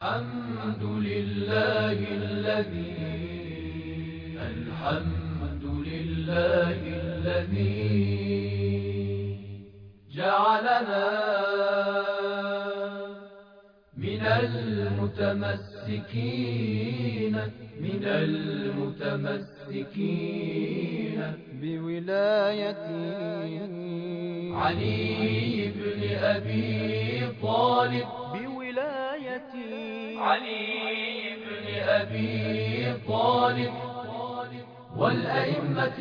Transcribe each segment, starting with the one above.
الحمد لله الذي جعلنا من المتمسكين بولاية علي بن أبي طالب والأئمة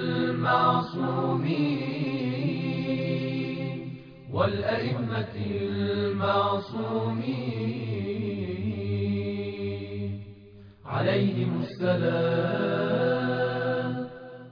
المعصومين عليهم السلام.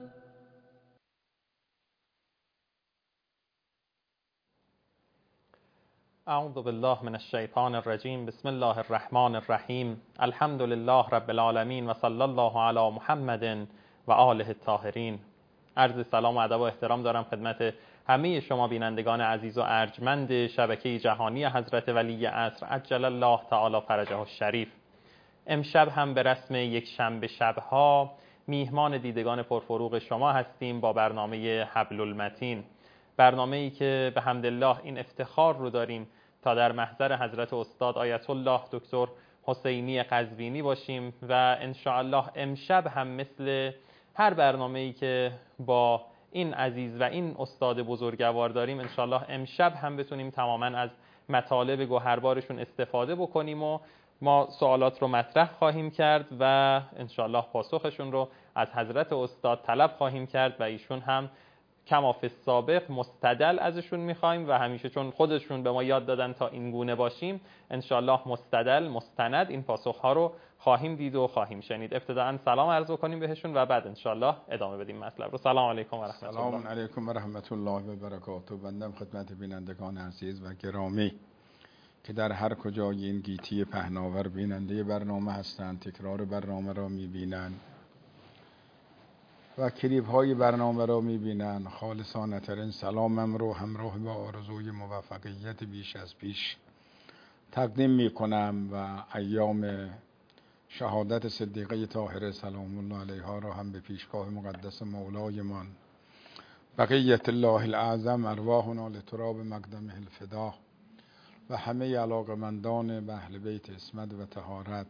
اعوذ بالله من الشیطان الرجیم. بسم الله الرحمن الرحیم. الحمد لله رب العالمین و صلی الله علی محمد و آله الطاهرین. عرض سلام و ادب و احترام دارم خدمت همه شما بینندگان عزیز و ارجمند شبکه جهانی حضرت ولی عصر عجل الله تعالی فرجه الشریف. امشب هم به رسم یک شنبه شبها میهمان دیدگان پرفروغ شما هستیم با برنامه حبل المتین، برنامه‌ای که به حمدالله این افتخار رو داریم تا در محضر حضرت استاد آیت الله دکتر حسینی قزوینی باشیم و ان شاء الله امشب هم مثل هر برنامه‌ای که با این عزیز و این استاد بزرگوار داریم ان شاء الله امشب هم بتونیم تماما از مطالب گوهربارشون استفاده بکنیم و ما سوالات رو مطرح خواهیم کرد و ان شاء الله پاسخشون رو از حضرت استاد طلب خواهیم کرد و ایشون هم کما فی السابق مستدل ازشون میخوایم و همیشه چون خودشون به ما یاد دادن تا این گونه باشیم انشالله مستدل مستند این پاسخها رو خواهیم دید و خواهیم شنید. ابتداء سلام عرض کنیم بهشون و بعد انشالله ادامه بدیم مطلب رو. سلام علیکم و رحمت الله. سلام علیکم و رحمت الله و برکاته. بنده خدمت بینندگان عزیز و گرامی که در هر کجای این گیتی پهناور بیننده برنامه هستند، تکرار برنامه را میبینند و کلیپ های برنامه را میبینن، خالصانه ترین سلامم رو همراه با آرزوی موفقیت بیش از پیش تقدیم میکنم و ایام شهادت صدیقه طاهره سلام الله علیها را هم به پیشگاه مقدس مولایمان بقیت الله الاعظم ارواحنا لتراب مقدمه الفدا و همه علاقمندان به اهل بیت عصمت و طهارت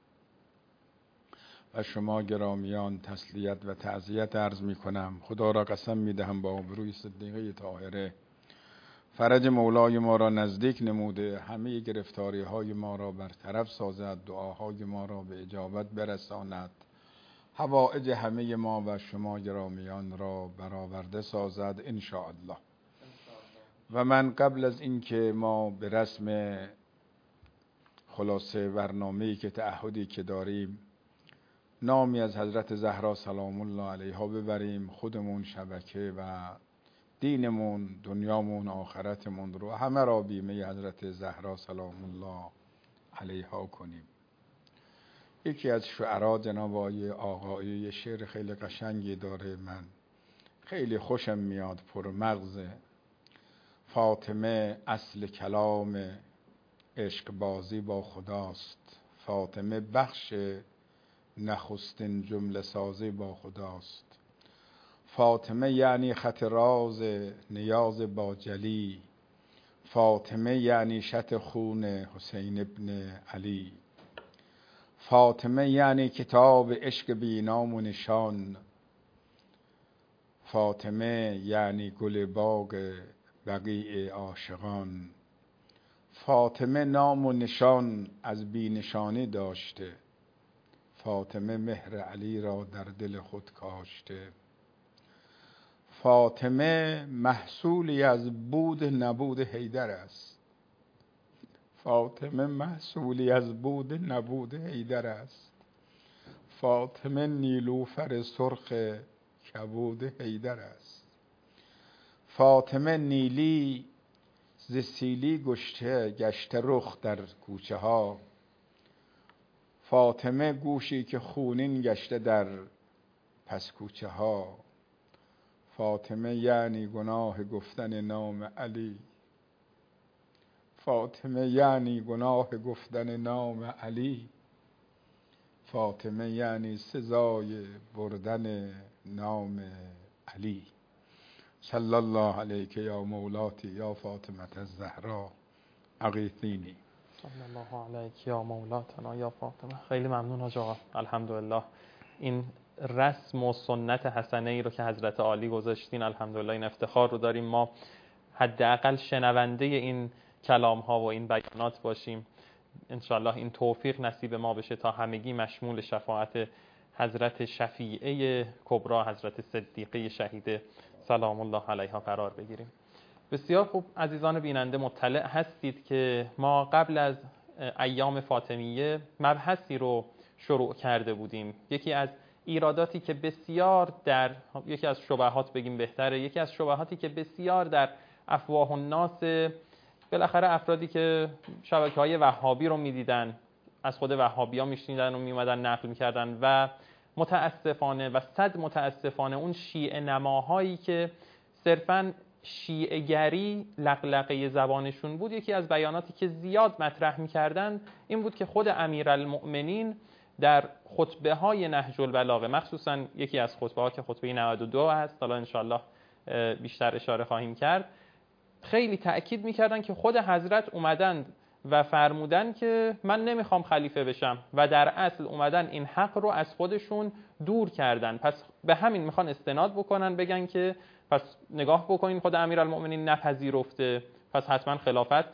و شما گرامیان تسلیت و تعزیت عرض می کنم. خدا را قسم می دهم با آبروی صدیقه طاهره فرج مولای ما را نزدیک نموده، همه گرفتاری های ما را برطرف سازد، دعاهای ما را به اجابت برساند، حوائج همه ما و شما گرامیان را برآورده سازد ان شاء الله. و من قبل از اینکه ما به رسم خلاصه برنامه‌ای که تعهدی که داریم نامی از حضرت زهرا سلام الله علیها ببریم، خودمون شبکه و دینمون دنیامون آخرتمون رو همه را بیمه حضرت زهرا سلام الله علیها کنیم. یکی از شعرا جناب آقایی یه شعر خیلی قشنگی داره، من خیلی خوشم میاد، پر مغزه. فاطمه اصل کلام عشق بازی با خداست، فاطمه بخش نخستین جمله سازی با خداست، فاطمه یعنی خط راز نیاز با جلی، فاطمه یعنی شط خون حسین ابن علی، فاطمه یعنی کتاب عشق بی نام و نشان، فاطمه یعنی گل باغ بقیع عاشقان، فاطمه نام و نشان از بی نشانی داشته، فاطمه مهر علی را در دل خود کاشته، فاطمه محصولی از بود نبود حیدر است، فاطمه محصولی از بود نبود حیدر است، فاطمه نیلوفر سرخ کبود حیدر است، فاطمه نیلی ز سیلی گشته رخ در کوچه ها، فاطمه گوشی که خونین گشته در پس کوچه ها، فاطمه یعنی گناه گفتن نام علی، فاطمه یعنی گناه گفتن نام علی، فاطمه یعنی سزای بردن نام علی. صلی الله علیک یا مولاتی یا فاطمه الزهرا اغیثینی. صلی الله علیک یا مولاتنا یا فاطمه. خیلی ممنون حاج آقا. الحمدلله این رسم و سنت حسنه ای رو که حضرت عالی گذاشتین، الحمدلله این افتخار رو داریم ما حداقل شنونده این کلام ها و این بیانات باشیم. انشالله این توفیق نصیب ما بشه تا همگی مشمول شفاعت حضرت شفیعه کبرا، حضرت صدیقه شهیده سلام الله علیها قرار بگیریم. بسیار خوب عزیزان بیننده، مطلع هستید که ما قبل از ایام فاطمیه مبحثی رو شروع کرده بودیم. یکی از ایراداتی که بسیار یکی از شبهات بگیم بهتره، یکی از شبهاتی که بسیار در افواه الناس، بالاخره افرادی که شبکه‌های وهابی رو می‌دیدن، از خود وهابی‌ها می‌شنیدن و می‌اومدن نقل می‌کردن و متاسفانه و صد متاسفانه اون شیعه نماهایی که صرفاً شیعه گری لقلقه زبانشون بود، یکی از بیاناتی که زیاد مطرح می‌کردن این بود که خود امیرالمؤمنین در خطبه‌های نهج البلاغه، مخصوصاً یکی از خطبه‌ها که خطبه 92 هست، حالا انشالله بیشتر اشاره خواهیم کرد، خیلی تأکید می‌کردن که خود حضرت اومدند و فرمودن که من نمیخوام خلیفه بشم و در اصل اومدن این حق رو از خودشون دور کردن. پس به همین میخوان استناد بکنن، بگن که پس نگاه بکنین خود امیرالمؤمنین نپذیرفته، پس حتما خلافت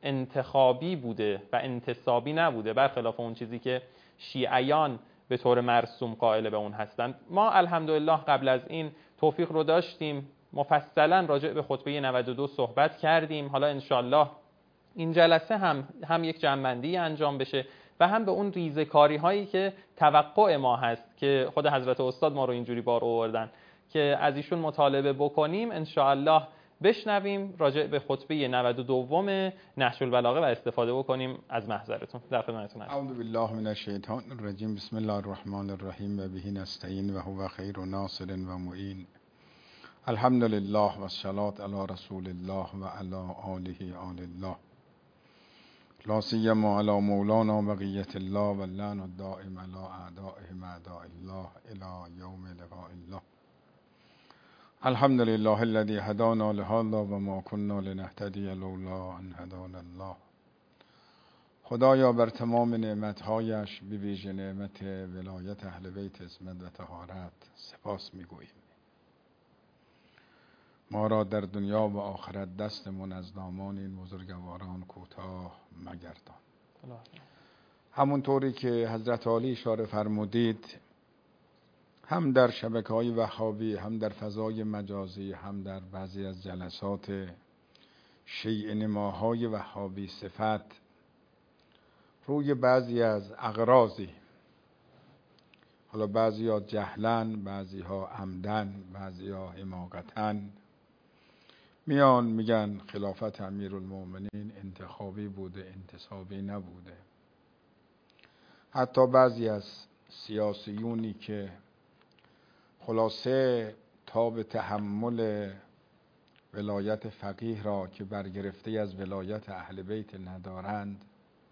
انتخابی بوده و انتصابی نبوده، برخلاف اون چیزی که شیعیان به طور مرسوم قائل به اون هستند. ما الحمدلله قبل از این توفیق رو داشتیم، مفصلا راجع به خطبه 92 صحبت کردیم. حالا انشالله این جلسه هم یک جمع‌بندی انجام بشه و هم به اون ریزه‌کاری هایی که توقع ما هست که خود حضرت استاد ما رو اینجوری بار آوردن که از ایشون مطالبه بکنیم، انشاءالله بشنویم راجع به خطبه 92 نهج البلاغه و استفاده بکنیم از محضرتون. در خدمتتون هستم. اعوذ بالله من الشیطان الرجیم. بسم الله الرحمن الرحیم و به نستعین و هو خیر ناصر و معین. الحمد لله و الصلاة علی رسول الله و علی آله آل الله، لا سیما علی مولانا بقیت الله و اللعن الدائم علی اعدائهم اعداء الله الی یوم لقاء الله. الحمد لله الذي هدانا لهذا و ما كنا لنهتدی لولا ان هدانا الله. خدایا بر تمام نعمتهایش به ویژه نعمت ولایت اهل بیت عصمت و طهارت سپاس میگوییم. ما را در دنیا و آخرت دستمون از دامان این بزرگواران کوتاه مگردان. همونطوری که حضرت عالی اشاره فرمودید، هم در شبکه‌های وهابی، هم در فضای مجازی، هم در بعضی از جلسات شیعه نماهای وهابی صفت، روی بعضی از اغراضی، حالا بعضی ها جهلن، بعضی ها عمدن، بعضی ها حماقتن، میان میگن خلافت امیرالمؤمنین انتخابی بوده، انتصابی نبوده. حتی بعضی از سیاسیونی که خلاصه تاب تحمل ولایت فقیه را که برگرفته از ولایت اهل بیت ندارند،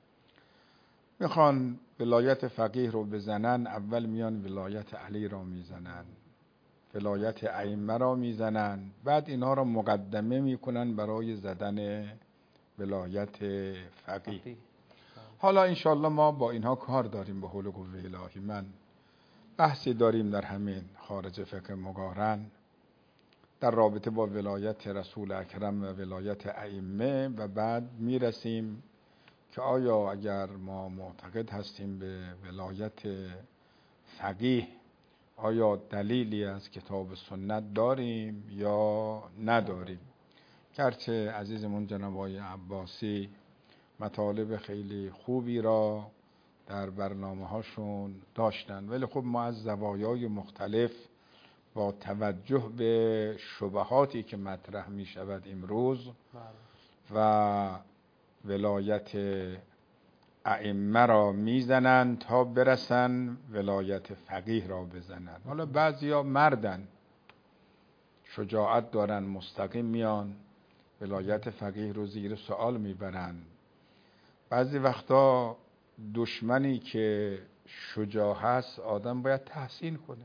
میخوان ولایت فقیه رو بزنن، اول میان ولایت علی را میزنن، ولایت ائمه را میزنن، بعد اینها را مقدمه میکنن برای زدن ولایت فقیه. حالا انشالله ما با اینها کار داریم به حول و قوه الهی. من بحثی داریم در همین خارج فقه مقارن در رابطه با ولایت رسول اکرم و ولایت ائمه و بعد میرسیم که آیا اگر ما معتقد هستیم به ولایت فقیه، آیا دلیلی از کتاب سنت داریم یا نداریم؟ گرچه عزیزمون جناب آقای عباسی مطالب خیلی خوبی را در برنامه هاشون داشتن، ولی خب ما از زوایای مختلف با توجه به شبهاتی که مطرح می شود امروز و ولایت ائمه را میزنن تا برسن ولایت فقیه را بزنن. حالا بعضیا مردن، شجاعت دارن، مستقیم میان ولایت فقیه رو زیر سوال میبرن. بعضی وقتا دشمنی که شجاع هست آدم باید تحسین کنه.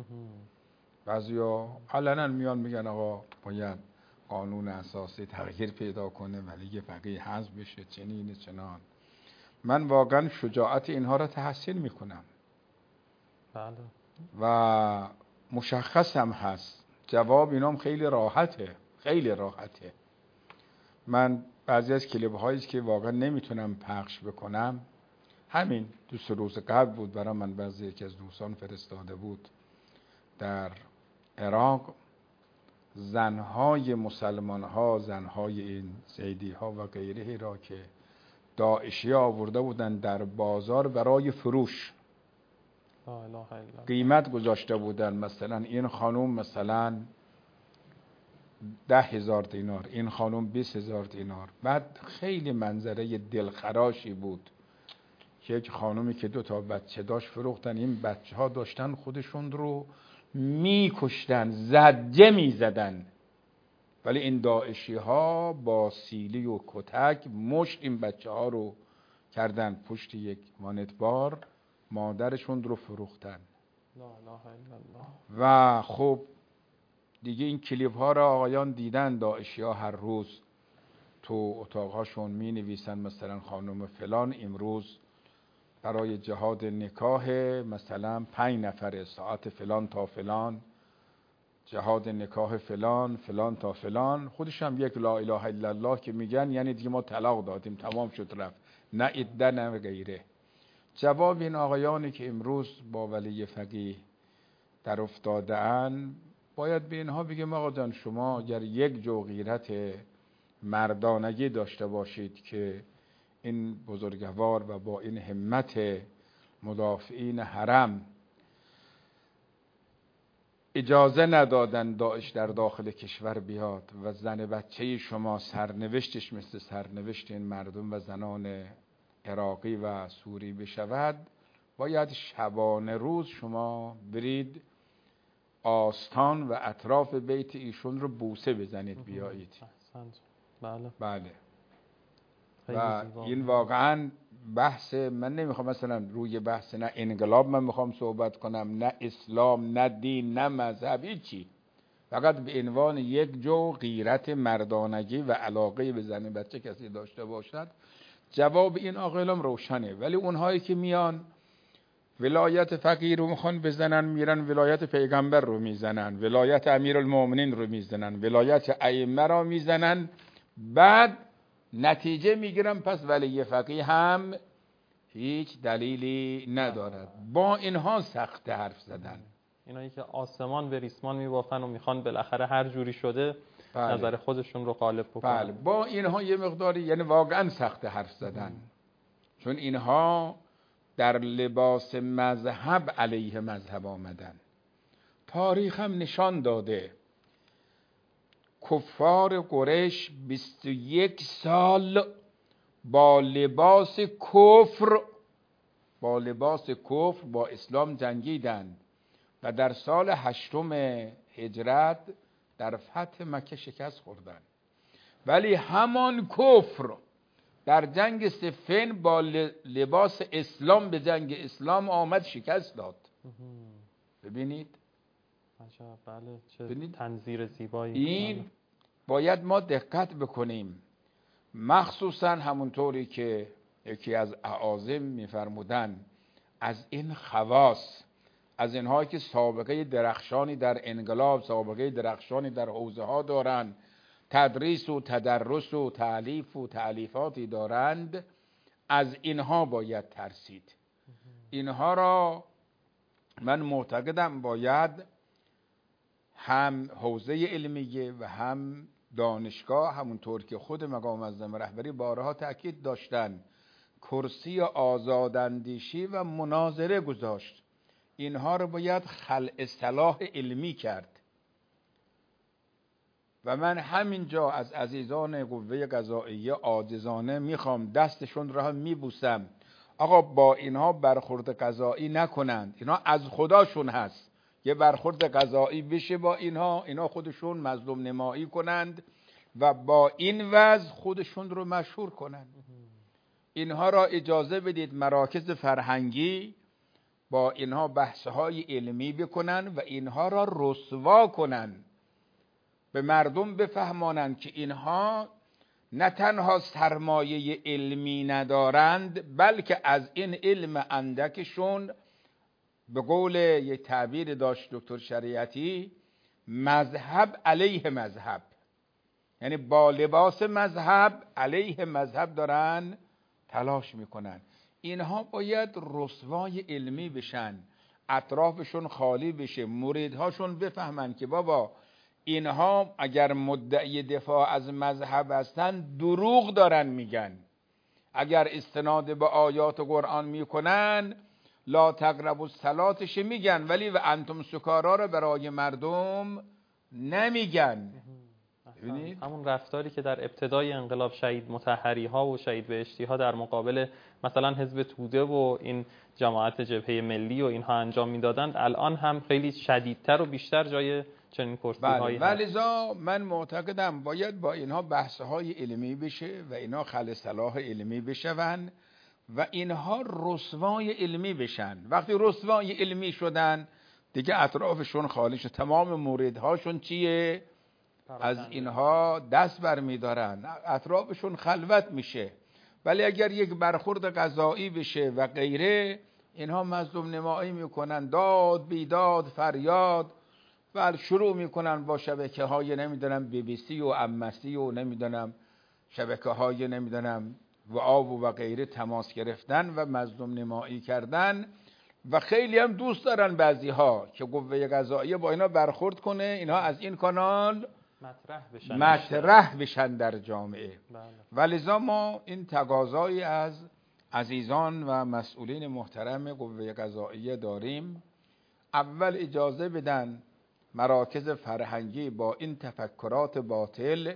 بعضیا علنا میان میگن آقا باید قانون اساسی تغییر پیدا کنه، ولی فقیه حذف بشه، چنین چنان. من واقعا شجاعت اینها را تحسین میکنم. بله. و مشخص هم هست جواب اینام خیلی راحته، خیلی راحته. من بعضی از کلیپ هایی که واقعا نمیتونم پخش بکنم، همین 2 روز قبل بود برای من بعضی یکی از دوستان فرستاده بود. در عراق زنهای مسلمان ها، زنهای این زیدی ها و غیره را که داعشی آورده بودن در بازار برای فروش، قیمت گذاشته بودن. مثلا این خانوم مثلا 10,000 دینار، این خانوم 20,000 دینار. بعد خیلی منظره دلخراشی بود. یک خانومی که 2 بچه داشت فروختن، این بچه ها داشتن خودشون رو میکشتن، زجه میزدن، ولی این داعشی ها با سیلی و کتک مشت این بچه ها رو کردن پشت یک وانتبار، مادرشون رو فروختن. لا اله الا الله. و خب دیگه این کلیپ ها را آقایان دیدن. داعشی ها هر روز تو اتاقهاشون می نویسن مثلا خانم فلان امروز برای جهاد نکاح مثلا 5 نفره، ساعت فلان تا فلان، جهاد نکاح فلان، فلان تا فلان. خودش هم یک لا اله الا الله که میگن یعنی دیگه ما طلاق دادیم، تمام شد رفت، نه عده نه غیره. جواب این آقایانی که امروز با ولی فقیه در افتاده ان، باید به اینها بگیم آقا جان شما اگر یک جو غیرت مردانگی داشته باشید که این بزرگوار و با این همت مدافعین حرم اجازه ندادن داعش در داخل کشور بیاد و زن بچه شما سرنوشتش مثل سرنوشت این مردم و زنان عراقی و سوری بشود، باید شبانه روز شما برید آستان و اطراف بیت ایشون رو بوسه بزنید بیایید. بله. بله. و این واقعا بحث، من نمیخوام مثلا روی بحث نه انقلاب من میخوام صحبت کنم، نه اسلام، نه دین، نه مذهب، هیچی. فقط به عنوان یک جو غیرت مردانگی و علاقه به زن بچه کسی داشته باشد، جواب این آقایان روشنه. ولی اونهایی که میان ولایت فقیه رو میخوان بزنن، میرن ولایت پیغمبر رو میزنن، ولایت امیرالمومنین رو میزنن، ولایت ائمه رو میزنن، بعد نتیجه میگیرن پس ولی فقیه هم هیچ دلیلی ندارد. با اینها سخت حرف زدن. اینایی که آسمان به ریسمان میبافن و میخوان بالاخره هر جوری شده بله. نظر خودشون رو غالب بکنن. بله. با اینها یه مقداری یعنی واقعا سخت حرف زدن. چون اینها در لباس مذهب علیه مذهب آمدن. تاریخ هم نشان داده کفار قریش 21 سال با لباس کفر با اسلام جنگیدند و در سال 8 هجرت در فتح مکه شکست خوردند. ولی همان کفر در جنگ صفین با لباس اسلام به جنگ اسلام آمد شکست داد. ببینید عجب. بله. چه تنظیر زیبایی. این باید ما دقت بکنیم، مخصوصا همونطوری که یکی از اعاظم میفرمودن از این خواص، از اینهایی که سابقه درخشانی در انقلاب، سابقه درخشانی در حوزه ها دارن، تدریس و تدرس و تالیف و تالیفاتی دارند، از اینها باید ترسید. اینها را من معتقدم باید هم حوزه علمیه و هم دانشگاه، همونطور که خود مقام معظم رهبری بارها تأکید داشتن، کرسی آزاداندیشی و مناظره گذاشت. اینها رو باید خلع اصطلاح علمی کرد. و من همینجا از عزیزان قوه قضائیه عاجزانه میخوام دستشون را هم میبوسم، آقا با اینها برخورد قضایی نکنند. اینها از خداشون هست، یه برخورد قضایی بشه با اینها، اینا خودشون مظلوم نمایی کنند، و با این وضع خودشون رو مشهور کنن. اینها را اجازه بدید مراکز فرهنگی با اینها بحث‌های علمی بکنن و اینها را رسوا کنن، به مردم بفهمانند که اینها نه تنها سرمایه علمی ندارند، بلکه از این علم اندکشون، به قول یک تعبیر داشت دکتر شریعتی، مذهب علیه مذهب، یعنی با لباس مذهب علیه مذهب دارن تلاش میکنن. اینها باید رسوای علمی بشن، اطرافشون خالی بشه، مریدهاشون بفهمن که بابا اینها اگر مدعی دفاع از مذهب هستن دروغ دارن میگن، اگر استناد به آیات قرآن میکنن لا تقربوا الصلاتش میگن، ولی و انتم سکارا رو برای مردم نمیگن. همون رفتاری که در ابتدای انقلاب شهید مطهری ها و شهید بهشتی ها در مقابل مثلا حزب توده و این جماعت جبهه ملی و اینها انجام میدادند، الان هم خیلی شدیدتر و بیشتر جای چنین کرسی هایی هست. ولذا من معتقدم باید با اینها بحث های علمی بشه و اینها خل صلاح علمی بشون و اینها رسوای علمی بشن. وقتی رسوای علمی شدن دیگه اطرافشون خالی شد، تمام موردهاشون چیه؟ از اینها دست برمیدارن، اطرافشون خلوت میشه. ولی اگر یک برخورد قضایی بشه و غیره، اینها مظلوم نمایی میکنن، داد بیداد فریاد و شروع میکنن با شبکه های نمیدونم BBC و امسی و نمیدونم شبکه های نمیدونم و آب و غیره تماس گرفتن و مظلوم نمایی کردن. و خیلی هم دوست دارن بعضی ها که قوه قضاییه با اینا برخورد کنه، اینا از این کانال مطرح بشن در جامعه. ولذا ما این تقاضایی از عزیزان و مسئولین محترم قوه قضاییه داریم، اول اجازه بدن مراکز فرهنگی با این تفکرات باطل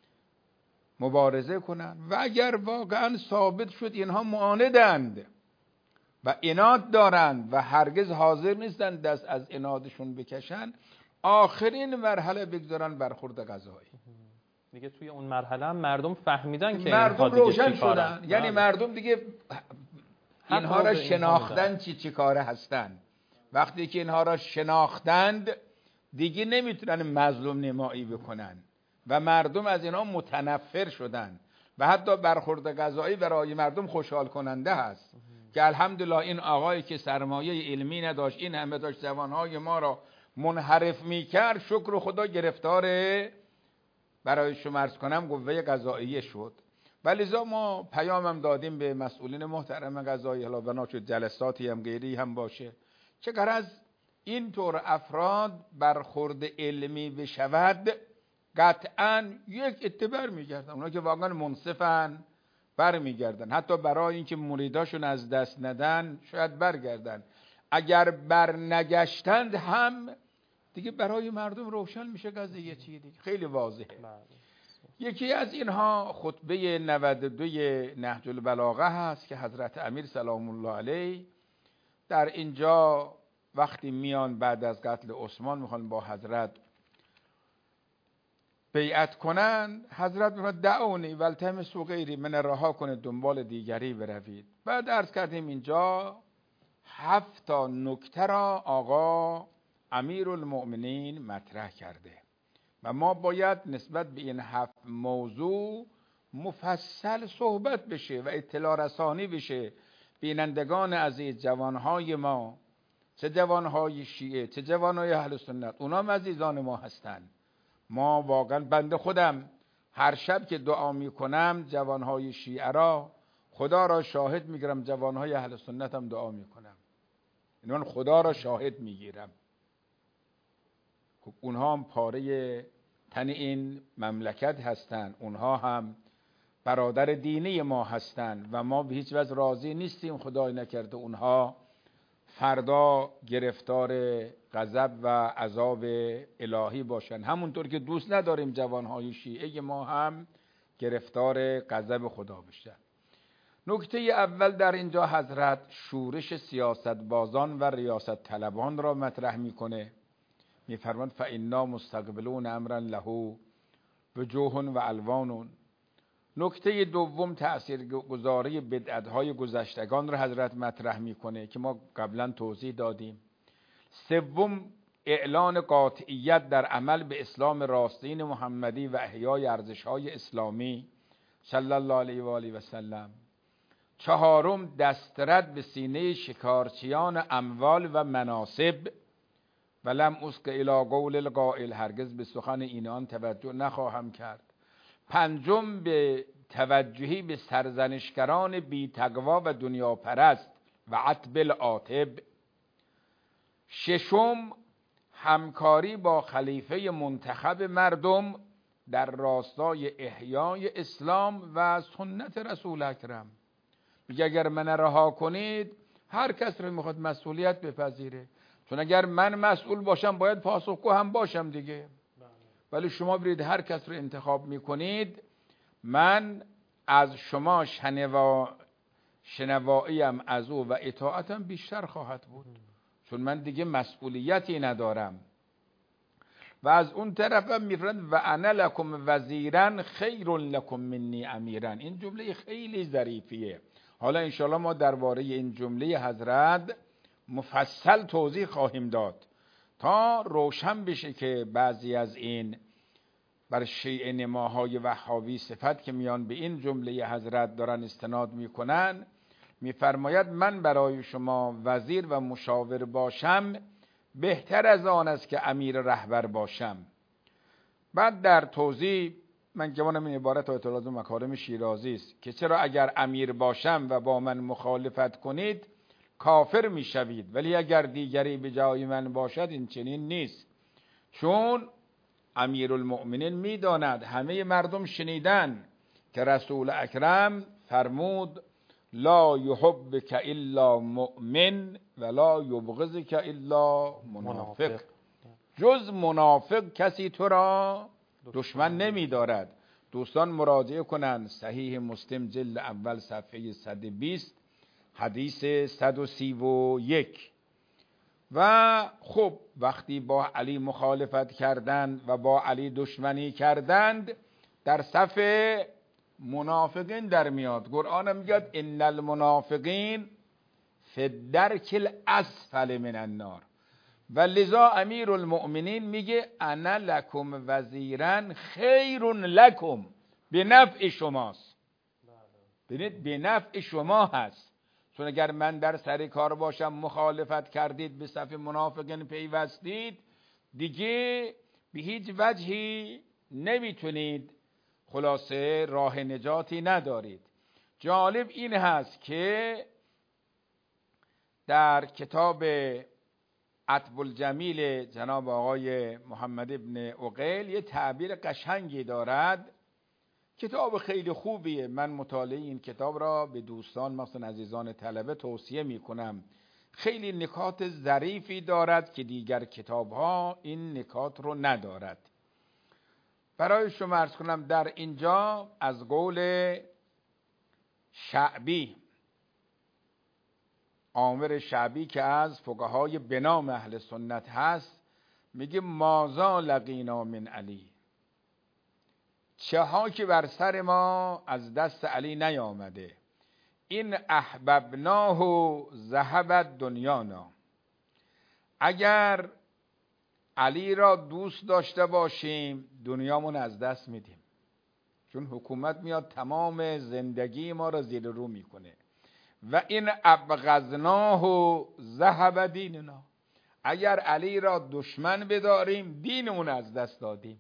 مبارزه کنن و اگر واقعا ثابت شد اینها معاندند و عناد دارند و هرگز حاضر نیستند دست از عنادشون بکشن، آخرین مرحله بگذارن برخورد قضایی. دیگه توی اون مرحله هم مردم فهمیدن که مردم اینها دیگه روشن چی کارن. شدن، یعنی مردم دیگه اینها را شناختن چی کاره هستن. وقتی که اینها را شناختند دیگه نمیتونن مظلوم نمایی بکنن و مردم از اینها متنفر شدن و حتی برخورد قضایی برای مردم خوشحال کننده هست که الحمدلله این آقایی که سرمایه علمی نداشت، این همه داشت جوانهای ما را منحرف میکرد، شکر خدا گرفتار برای شما عرض کنم قوه قضاییه شد. ولذا ما پیامم دادیم به مسئولین محترم قضایی، حالا بنا شد جلساتی هم غیری هم باشه، چه غرض این طور افراد برخورد علمی بشود قطعا یک اتبار میگردن، اونا که واقعا منصفن برمیگردن، حتی برای اینکه مریداشون از دست ندن شاید برگردن، اگر برنگشتند هم دیگه برای مردم روشن میشه قضیه چیه دیگه، خیلی واضحه. یکی از اینها خطبه 92 نهج البلاغه هست که حضرت امیر سلام الله علیه در اینجا وقتی میان بعد از قتل عثمان میخوان با حضرت بیعت کنن، حضرت میفرماید دعونی والتمسوا غیری، من رها کنید دنبال دیگری بروید. بعد عرض کردیم اینجا 7 نکته را آقا امیرالمؤمنین مطرح کرده و ما باید نسبت به این 7 موضوع مفصل صحبت بشه و اطلاع رسانی بشه. بینندگان عزیز، جوانهای ما، چه جوانهای شیعه چه جوانهای اهل سنت، اونا هم عزیزان ما هستن. ما واقعا بنده خودم هر شب که دعا میکنم جوانهای شیعه را خدا را شاهد میگیرم، جوانهای اهل سنت هم دعا میکنم، من خدا را شاهد میگیرم. اونها هم پاره تن این مملکت هستن، اونها هم برادر دینی ما هستن و ما به هیچ وجه راضی نیستیم خدای نکرده اونها فردا گرفتار غضب و عذاب الهی باشن، همونطور که دوست نداریم جوانهای شیعه ما هم گرفتار غضب خدا بشن. نکته اول در اینجا حضرت شورش سیاستبازان و ریاست طلبان را مطرح میکنه، میفرماند فانا مستقبلون امرا له وجوه و الوان. نکته دوم تاثیرگذاری بدعت‌های گذشتگان را حضرت مطرح میکنه که ما قبلا توضیح دادیم. سوم اعلان قاطعیت در عمل به اسلام راستین محمدی و احیای ارزش‌های اسلامی صلی الله علیه و آله و سلم. چهارم دسترد به سینه شکارچیان اموال و مناصب و لم اسق الی قول القائل، هرگز به سخن اینان توجه نخواهم کرد. پنجم به توجهی به سرزنشگران بی تقوا و دنیا پرست و عتب العاتب. ششم همکاری با خلیفه منتخب مردم در راستای احیای اسلام و سنت رسول اکرم. میگه اگر من رها کنید هر کس رو میخواد مسئولیت بپذیره، چون اگر من مسئول باشم باید پاسخگو هم باشم دیگه. ولی شما برید هر کس رو انتخاب میکنید، من از شما شنواییم از او و اطاعتم بیشتر خواهد بود، چون من دیگه مسئولیتی ندارم. و از اون طرف هم میفرماید و انا لکم وزیرا خیر لکم منی امیرا. این جمله خیلی ظریفیه. حالا انشاءالله ما درباره این جمله حضرت مفصل توضیح خواهیم داد تا روشن بشه که بعضی از این بر شیعه نماهای وهابی صفت که میان به این جمله حضرت دارن استناد میکنن، میفرماید من برای شما وزیر و مشاور باشم بهتر از آن است که امیر رهبر باشم. بعد در توضیح من گمانم این عبارت آیت الله مکارم شیرازی است که چرا اگر امیر باشم و با من مخالفت کنید کافر میشوید، ولی اگر دیگری به جای من باشد این چنین نیست. چون امیرالمؤمنین میداند، همه مردم شنیدن که رسول اکرم فرمود لا یحبک الا مؤمن ولا یبغضک الا منافق. جز منافق کسی تو را دشمن نمی دارد. دوستان مراجعه کنند صحیح مسلم جلد اول صفحه 120 حدیث 131. و خب وقتی با علی مخالفت کردند و با علی دشمنی کردند در صف منافقین در میاد. قرآن میگه ان المنافقین فی الدرک الاسفل من النار. و لذا امیر المؤمنین میگه انا لکم وزیرا خیر لکم، به نفع شماست. ببینید به نفع شما هست، چون اگر من در سر کار باشم مخالفت کردید به صف منافقین پیوستید دیگه به هیچ وجهی نمیتونید، خلاصه راه نجاتی ندارید. جالب این هست که در کتاب عتب الجمیل جناب آقای محمد ابن عقیل یه تعبیر قشنگی دارد. کتاب خیلی خوبیه، من مطالعه این کتاب را به دوستان مثلا عزیزان طلبه توصیه میکنم. خیلی نکات ظریفی دارد که دیگر کتاب ها این نکات رو ندارد. برای شما عرض کنم در اینجا از قول شعبی، عامر شعبی که از فقهای بنام اهل سنت هست، میگه مازا لقینا من علی، چه ها که بر سر ما از دست علی نیامده. این احببناه ذهبت دنیانا، اگر علی را دوست داشته باشیم دنیامون از دست میدیم، چون حکومت میاد تمام زندگی ما را زیر رو میکنه. و این ابغضناه ذهب دیننا، اگر علی را دشمن بداریم دینمون از دست دادیم.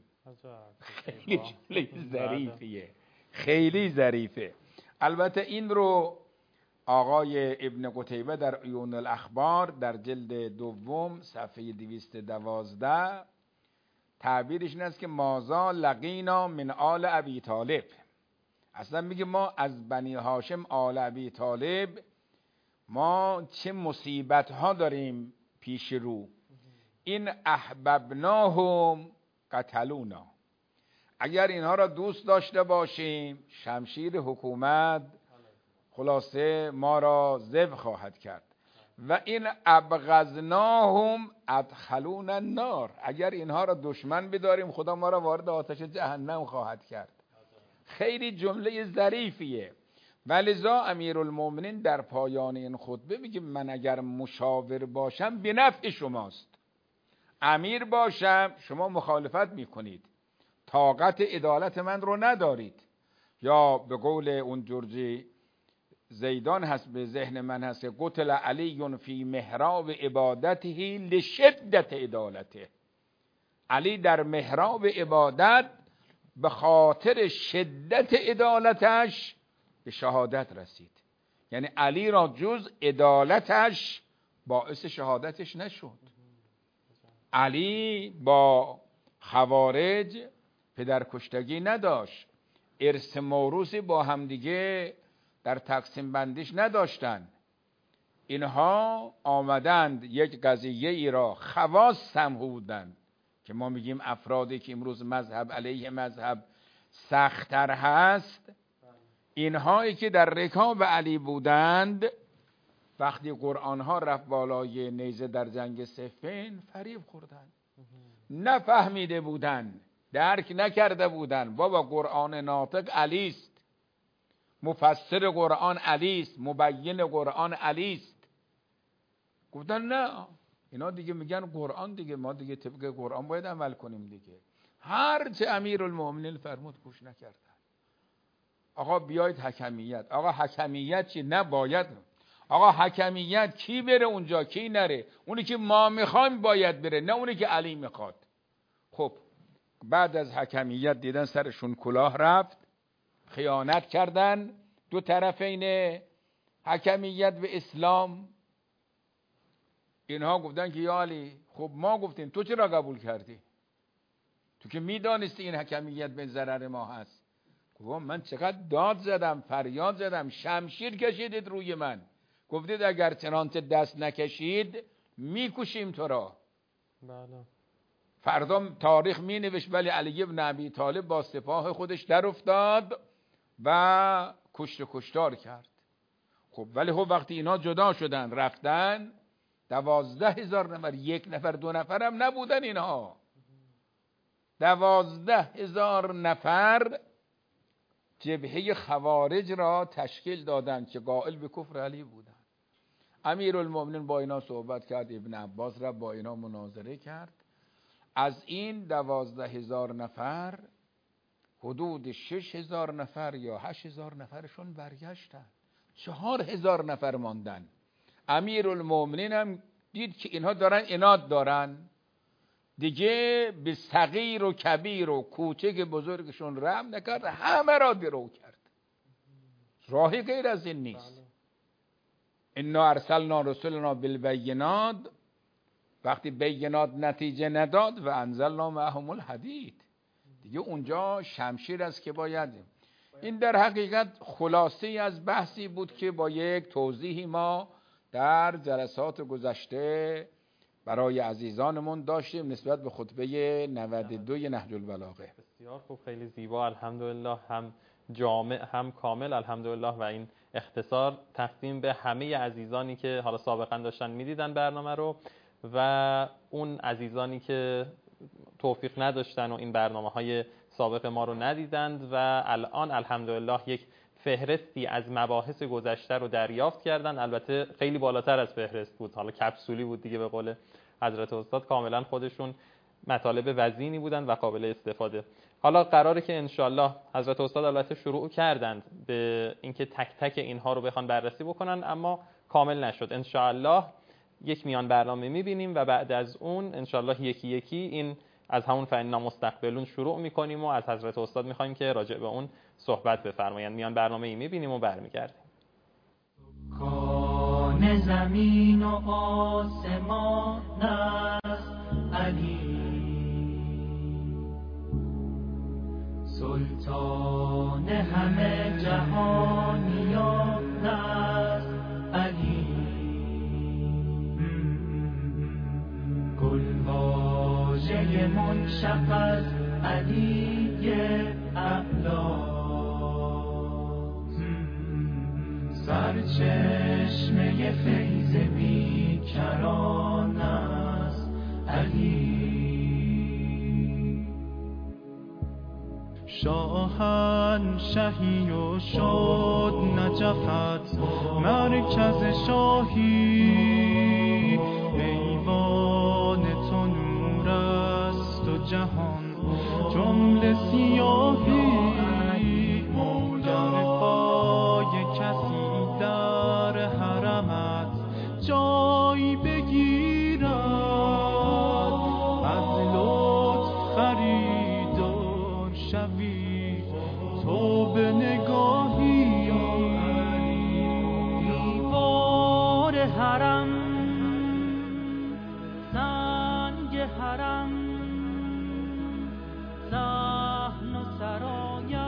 خیلی ظریفیه، خیلی ظریفه. البته این رو آقای ابن قتیبه در عیون الاخبار در جلد دوم صفحه 212 تعبیرش این است که مازا لقینا من آل ابی طالب. اصلا میگه ما از بنی هاشم آل ابی طالب ما چه مصیبت ها داریم پیش رو. این احببناهم قتلونا، اگر اینها را دوست داشته باشیم شمشیر حکومت خلاصه ما را ذبح خواهد کرد. و این ابغضناهم ادخلون النار، اگر اینها را دشمن بداریم خدا ما را وارد آتش جهنم خواهد کرد. خیلی جمله ظریفیه. ولذا امیرالمومنین در پایان این خطبه میگه من اگر مشاور باشم به نفع شماست، امیر باشم شما مخالفت میکنید، طاقت عدالت من رو ندارید. یا به قول اون جرجی زیدان هست به ذهن من هست که قتل علی فی محراب عبادته لشدت عدالته، علی در محراب عبادت به خاطر شدت عدالتش به شهادت رسید. یعنی علی را جز عدالتش باعث شهادتش نشد. علی با خوارج پدرکشتگی نداشت، ارث موروثی با همدیگه در تقسیم بندیش نداشتن. اینها آمدند یک قضیه ای را خواص سمهودند که ما میگیم افرادی که امروز مذهب علیه مذهب سخت‌تر هست، اینهایی که در رکاب علی بودند وقتی قرآن ها رفت بالای نیزه در جنگ صفین فریب خوردند، نفهمیده بودند، درک نکرده بودند. بابا قرآن ناطق علی است، مفسر قرآن علی است، مبین قرآن علی است. گفتن نه اینا دیگه میگن قرآن دیگه، ما دیگه طبق قرآن باید عمل کنیم دیگه. هرچه امیرالمومنین فرمود گوش نکردن. آقا بیایید حکمیت. آقا حکمیت چی؟ نباید. آقا حکمیت کی بره اونجا کی نره؟ اونی که ما میخوایم باید بره، نه اونی که علی میخواد. خب بعد از حکمیت دیدن سرشون کلاه رفت، خیانت کردن دو طرفین حکمیت و اسلام. اینها گفتن که یا علی خب ما گفتیم تو چرا قبول کردی؟ تو که میدانستی این حکمیت به ضرر ما هست. گفتم من چقدر داد زدم، فریاد زدم، شمشیر کشیدید روی من، گفتید اگر چنانچه دست نکشید میکشیم تو را. بله. فردا تاریخ می نوشت ولی علی ابن ابی طالب با سپاه خودش در افتاد و کشت و کشتار کرد. خب ولی خب وقتی اینا جدا شدن رفتن 12,000 نفر، یک نفر دو نفر هم نبودن اینها، 12,000 نفر جبهه خوارج را تشکیل دادند که قائل به کفر علی بودند. امیرالمومنین با اینا صحبت کرد، ابن عباس را با اینا مناظره کرد. از این 12,000 نفر حدود 6,000 نفر یا 8,000 نفرشون برگشتن، 4,000 نفر ماندن. امیرالمومنین هم دید که اینها دارن عناد دارن دیگه، به صغیر و کبیر و کوچک بزرگشون رحم نکرد، همه را درو کرد. راهی غیر از این نیست. انا ارسلنا رسولنا بالبینات، وقتی بینات نتیجه نداد و انزلنا معهم الحدید، دیگه اونجا شمشیر است که باید. این در حقیقت خلاصه از بحثی بود که با یک توضیحی ما در جلسات گذشته برای عزیزانمون داشتیم نسبت به خطبه 92 نهج البلاغه. بسیار خوب، خیلی زیبا الحمدلله، هم جامع هم کامل الحمدلله، و این اختصار تقدیم به همه عزیزانی که حالا سابقا داشتن میدیدن برنامه رو و اون عزیزانی که توفیق نداشتن و این برنامه‌های سابق ما رو ندیدند و الان الحمدلله یک فهرستی از مباحث گذشته رو دریافت کردن. البته خیلی بالاتر از فهرست بود، حالا کپسولی بود دیگه، به قول حضرت استاد کاملا خودشون مطالب وزینی بودن و قابل استفاده. حالا قراره که انشالله حضرت استاد البته شروع کردند به اینکه تک تک اینها رو بخوان بررسی بکنن، اما کامل نشد. انشالله یک میان برنامه میبینیم و بعد از اون انشالله یکی یکی این از همون فإنا مستقبلون شروع میکنیم و از حضرت استاد میخوایم که راجع به اون صحبت بفرمایند. میان برنامه ای میبینیم و برمیگردیم. کان زمین و آسمان است علی، سلطان همه جهانیان است علی، گلواژه منشق از علی اعلی، سرچشمه فیض بی شاهنشهی و شد نجفت مرکز شاهی، ایوان تو نور است و جهان جمله سیاهی. گر پای کسی در حرمت جای بگیرد، از لطف خریدار شوی تو به نگاهی. دیوار حرم، سنگ حرم، صحن و سرایت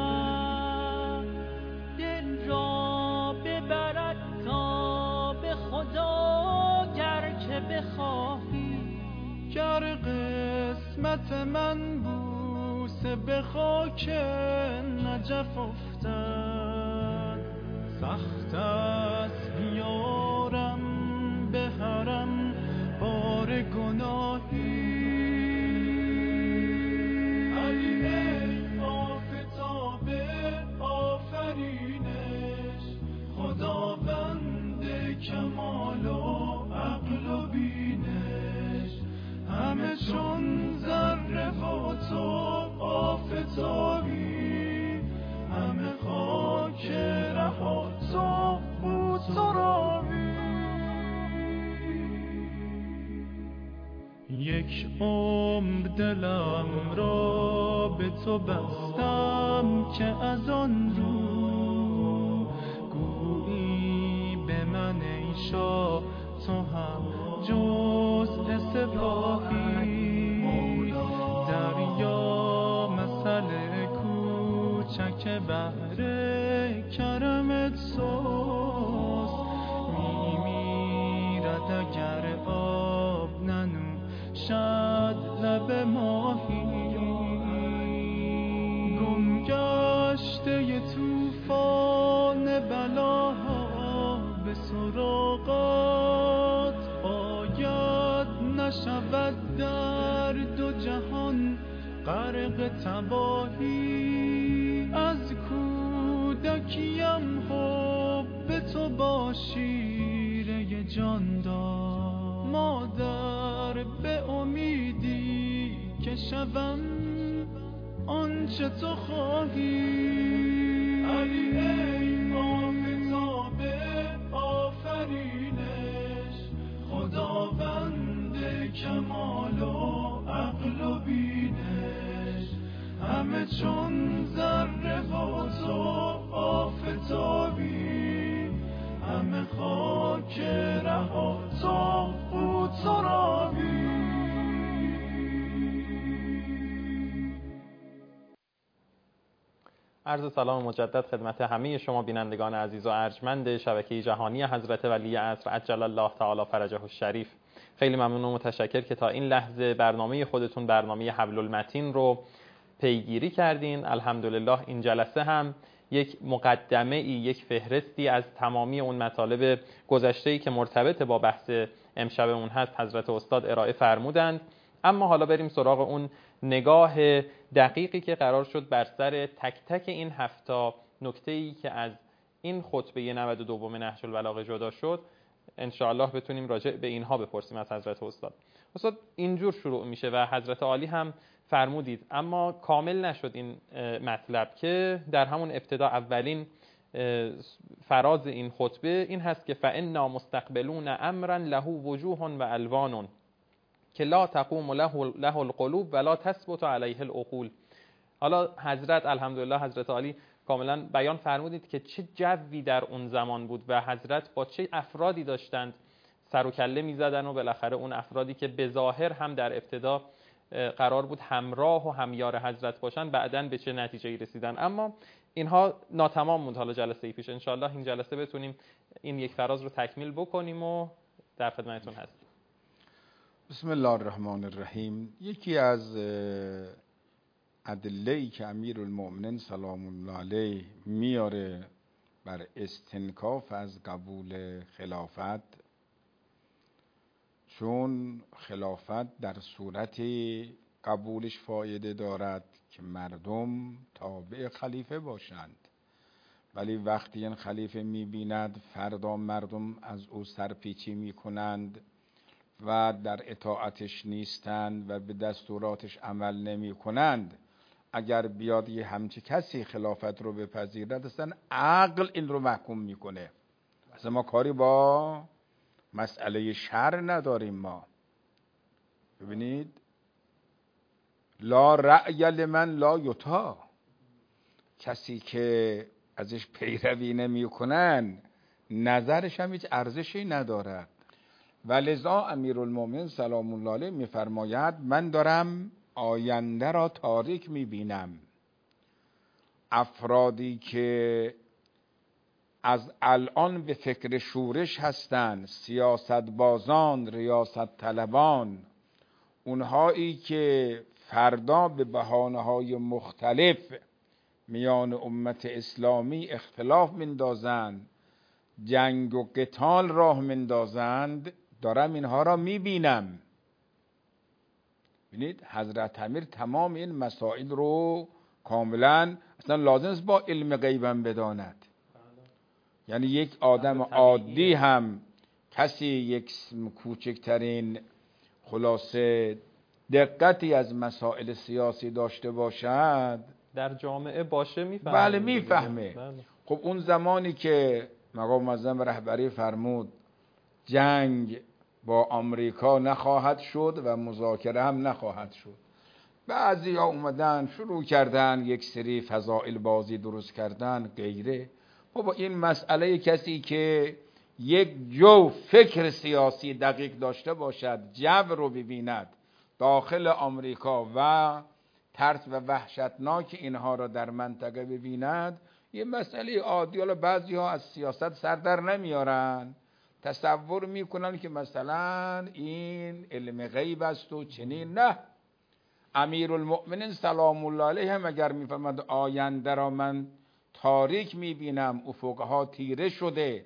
دل را ببرد تا به خدا گر که بخواهی. گر قسمت من بوسه به خاک نجف افتد، سخت است بیارم به حرم بار گناهی. علی ای آفتاب آفرینش، خداوند کمال و عقل و بینش، همه چون ذره و تو آفتابی، همه خاک رها تو بود ترابی. یک عمر دلم را به تو بستم که از آن رو گویی به من ای شاه تو هم جزء سپاهی. دریا مسئله کوچک بحر کرمت سوست، میمیرد اگر آب ننوشد لب ماهی. گم گشته طوفان بلاها به سراغت آید، نشود در دو جهان غرق تباهی. از کودکیم حب تو با شیره جان داد، مادر به امیدی که شوم آنچه تو خواهی. علی ای آفتاب آفرینش، خداوند کمال و عقل و بینش، همه چون ذره و تو آفتابی، همه خاک رها تو بود ترابی. عرض سلام مجدد خدمت همه شما بینندگان عزیز و ارجمند شبکه جهانی حضرت ولی عصر عجل الله تعالی فرجه الشریف. خیلی ممنون و متشکر که تا این لحظه برنامه خودتون، برنامه حبل المتین رو پیگیری کردین. الحمدلله این جلسه هم یک مقدمه ای، یک فهرستی از تمامی اون مطالب گذشته‌ای که مرتبط با بحث امشبمون هست حضرت استاد ارائه فرمودند. اما حالا بریم سراغ اون نگاه دقیقی که قرار شد بر سر تک تک این 7 نکته‌ای که از این خطبه 92 نهج البلاغه جدا شد انشاءالله بتونیم راجع به اینها بپرسیم از حضرت استاد. استاد اینجور شروع میشه و حضرت عالی هم فرمودید، اما کامل نشد این مطلب که در همون ابتدا اولین فراز این خطبه این هست که فإنا مستقبلون امرا له وجوه و الوان که لا تقوم له القلوب ولا تثبت علیه العقول. حالا حضرت الحمدلله حضرت عالی کاملا بیان فرمودید که چه جوی در اون زمان بود و حضرت با چه افرادی داشتند سر و کله می‌زدن و بالاخره اون افرادی که به ظاهر هم در ابتدا قرار بود همراه و همیار حضرت باشن بعداً به چه نتیجه‌ای رسیدن. اما اینها ناتمام موند. حالا جلسه ای پیش انشاءالله این جلسه بتونیم این یک فراز رو تکمیل بکنیم و در خدمتتون هستیم. بسم الله الرحمن الرحیم. یکی از ادله‌ای که امیرالمؤمنین سلام الله علیه میاره بر استنکاف از قبول خلافت، چون خلافت در صورت قبولش فایده دارد که مردم تابع خلیفه باشند، ولی وقتی این خلیفه می‌بیند فردا مردم از او سرپیچی می‌کنند و در اطاعتش نیستند و به دستوراتش عمل نمی‌کنند، اگر بیاد یه همچی کسی خلافت رو بپذیرد، اصلا عقل این رو محکوم میکنه. اصلا ما کاری با مسئله شرع نداریم. ما ببینید، لا رأی لمن لا یطاع، کسی که ازش پیروی نمی کنن نظرش هم هیچ ارزشی ندارد. و لذا امیرالمومنین سلام الله علیه میفرماید من دارم آینده را تاریک میبینم. افرادی که از الان به فکر شورش هستند، سیاست بازان، ریاست طلبان، اونهایی که فردا به بهانه‌های مختلف میان امت اسلامی اختلاف مندازند، جنگ و قتال راه مندازند، دارم اینها را میبینم. ببینید حضرت امیر تمام این مسائل رو کاملا اصلا لازم است با علم غیبم بداند. یعنی یک آدم عادی هم کسی یک کوچکترین خلاصه دقتی از مسائل سیاسی داشته باشد، در جامعه باشه میفهمه. بله میفهمه. خب اون زمانی که مقام معظم رهبری فرمود جنگ با آمریکا نخواهد شد و مذاکره هم نخواهد شد، بعضی ها اومدن شروع کردن یک سری فضائل بازی درست کردن غیره. بابا این مسئله کسی که یک جو فکر سیاسی دقیق داشته باشد، جو رو ببیند داخل آمریکا و ترس و وحشتناک اینها را در منطقه ببیند، یه مسئله عادی. حالا بعضی ها از سیاست سر در نمیارن، تصور میکنن که مثلا این علم غیب است و چنین. نه، امیرالمؤمنین سلام الله علیه هم اگر میفهمد آینده را من تاریک میبینم، افقها تیره شده،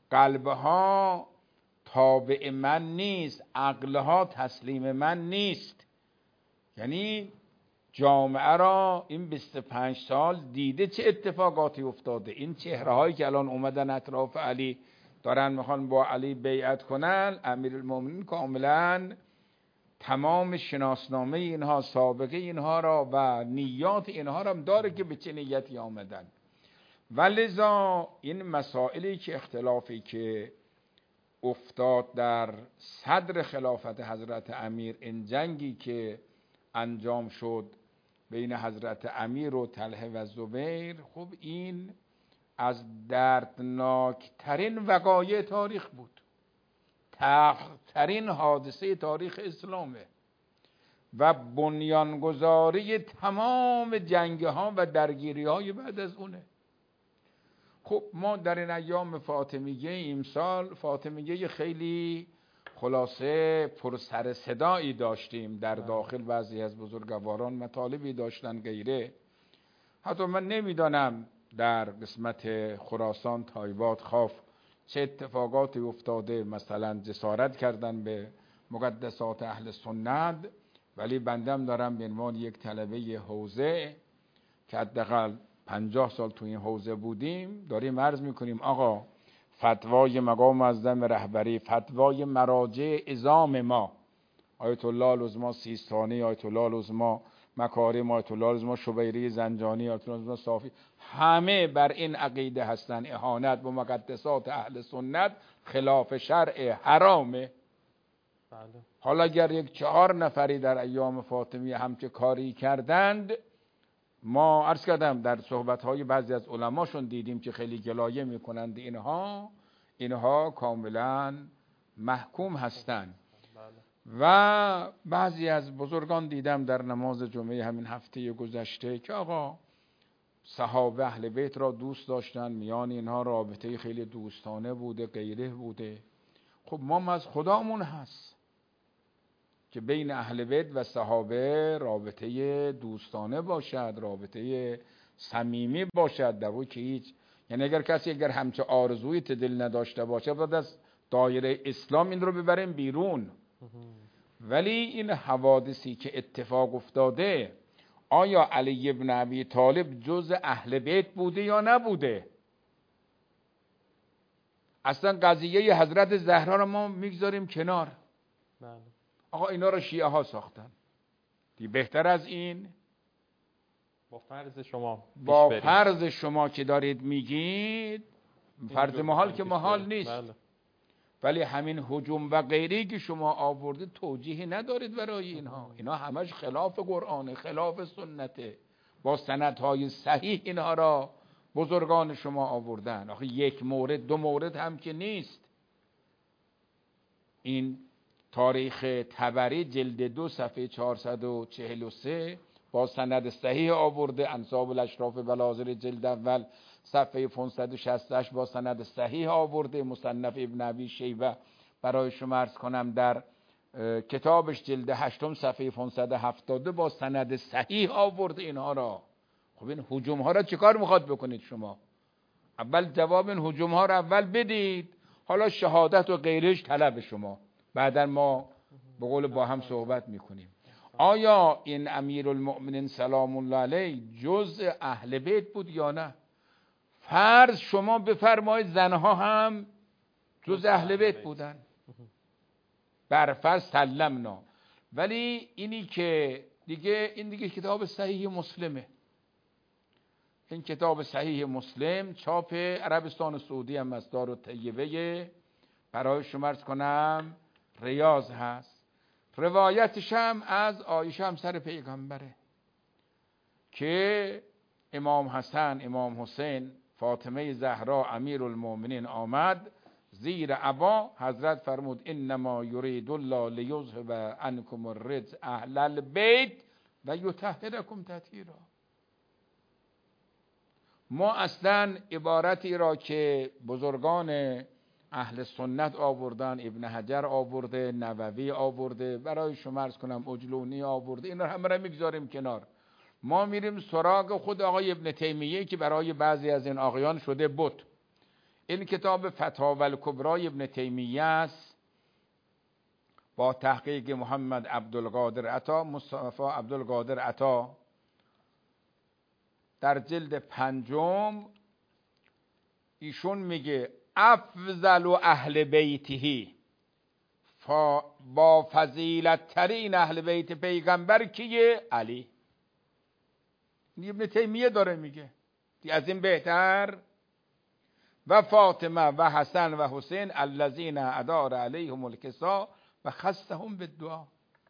قلبها تابع من نیست، عقلها تسلیم من نیست، یعنی جامعه را این 25 سال دیده چه اتفاقاتی افتاده. این چهره هایی که الان اومدن اطراف علی دارن میخوان با علی بیعت کنن، امیرالمومنین کاملا تمام شناسنامه اینها، سابقه اینها را و نیات اینها را هم داره که به چه نیتی آمدن. ولذا این مسائلی که اختلافی که افتاد در صدر خلافت حضرت امیر، این جنگی که انجام شد بین حضرت امیر و طلحه و زبیر، خب این از دردناکترین وقایع تاریخ بود، تلخترین حادثه تاریخ اسلامه و بنیانگذاری تمام جنگ ها و درگیری های بعد از اونه. خب ما در این ایام فاطمیه امسال فاطمیه خیلی خلاصه پر سر صدایی داشتیم در داخل، بعضی از بزرگواران مطالبی داشتن غیره. حتی من نمیدانم در قسمت خراسان، تایبات، خاف چه اتفاقاتی افتاده، مثلا جسارت کردن به مقدسات اهل سنت، ولی بندم دارم به عنوان یک طلبه حوزه که حداقل 50 سال تو این حوزه بودیم، داریم عرض میکنیم آقا فتوای مقام معظم رهبری، فتوای مراجع عظام ما، آیت الله العظما سیستانی، آیت الله العظما مکارم، آیت الله العظما شبیری زنجانی، آیت الله العظما صافی، همه بر این عقیده هستن اهانت به مقدسات اهل سنت خلاف شرع حرامه. حالا اگر یک 4 نفری در ایام فاطمیه همچه کاری کردند، ما عرض کردم در صحبت‌های بعضی از علماشون دیدیم که خیلی گلایه میکنند اینها کاملا محکوم هستند. و بعضی از بزرگان دیدم در نماز جمعه همین هفته گذشته که آقا صحابه اهل بیت را دوست داشتن، میان اینها رابطه خیلی دوستانه بوده، غیره بوده. خب ما از خدامون هست که بین اهل بیت و صحابه رابطه دوستانه باشد، رابطه صمیمی باشد، در که هیچ، یعنی اگر کسی همچه آرزوی دل نداشته باشه، بعد از دایره اسلام این رو ببریم بیرون. ولی این حوادثی که اتفاق افتاده، آیا علی ابن ابی طالب جز اهل بیت بوده یا نبوده؟ اصلا قضیه حضرت زهرا رو ما میگذاریم کنار. بله. آقا اینا رو شیعه ها ساختن. دی بهتر از این با فرض شما با فرض شما که دارید میگید، فرض محال که محال نیست. بله. ولی همین هجوم و غیری که شما آوردید توجیهی ندارید برای اینها. اینا همش خلاف قرآن، خلاف سنته. با سندهای صحیح اینها را بزرگان شما آوردن. آخه یک مورد دو مورد هم که نیست. این تاریخ طبری جلد 2 صفحه 443 با سند صحیح آورده. انساب الاشراف بلازر جلد اول صفحه 568 با سند صحیح آورده. مصنف ابن ابی شیبه برای شما عرض کنم در کتابش جلد 8 صفحه 572 با سند صحیح آورده اینها را. خب این هجوم ها را چیکار میخواد بکنید شما؟ اول جواب این هجوم ها را اول بدید، حالا شهادت و غیرش طلب شما، بعدا ما به قول با هم صحبت میکنیم. آیا این امیرالمؤمنین سلام الله علیه جز اهل بیت بود یا نه؟ فرض شما بفرمایید زنها هم جز اهل بیت بودن، بر فرض سلمنا. ولی اینی که این دیگه کتاب صحیح مسلمه. این کتاب صحیح مسلم چاپ عربستان سعودی هم از دارالطیبه، برای شما عرض کنم ریاض هست. روایتش هم از عایشه همسر پیغمبره که امام حسن، امام حسین، فاطمه زهرا امیرالمؤمنین آمد زیر عبا، حضرت فرمود انما یرید الله لیذهب عنکم الرجس اهل البیت و یطهرکم تطهیرا. ما اصلا عبارتی را که بزرگان اهل سنت آوردن، ابن حجر آورده، نووی آورده، برای شما عرض کنم اجلونی آورده، این را همه را میگذاریم کنار. ما میریم سراغ خود آقای ابن تیمیه که برای بعضی از این آقایان شده بت. این کتاب فتاوی الکبری ابن تیمیه است با تحقیق محمد عبدالقادر عطا، مصطفی عبدالقادر عطا، در جلد 5 ایشون میگه افضل اهل بیته، با فضیلت ترین اهل بیت پیغمبر کیه؟ علی. ابن تیمیه داره میگه از این بهتر. و فاطمه و حسن و حسین الذین ادار علیهم الکسا و خصهم بالدعا.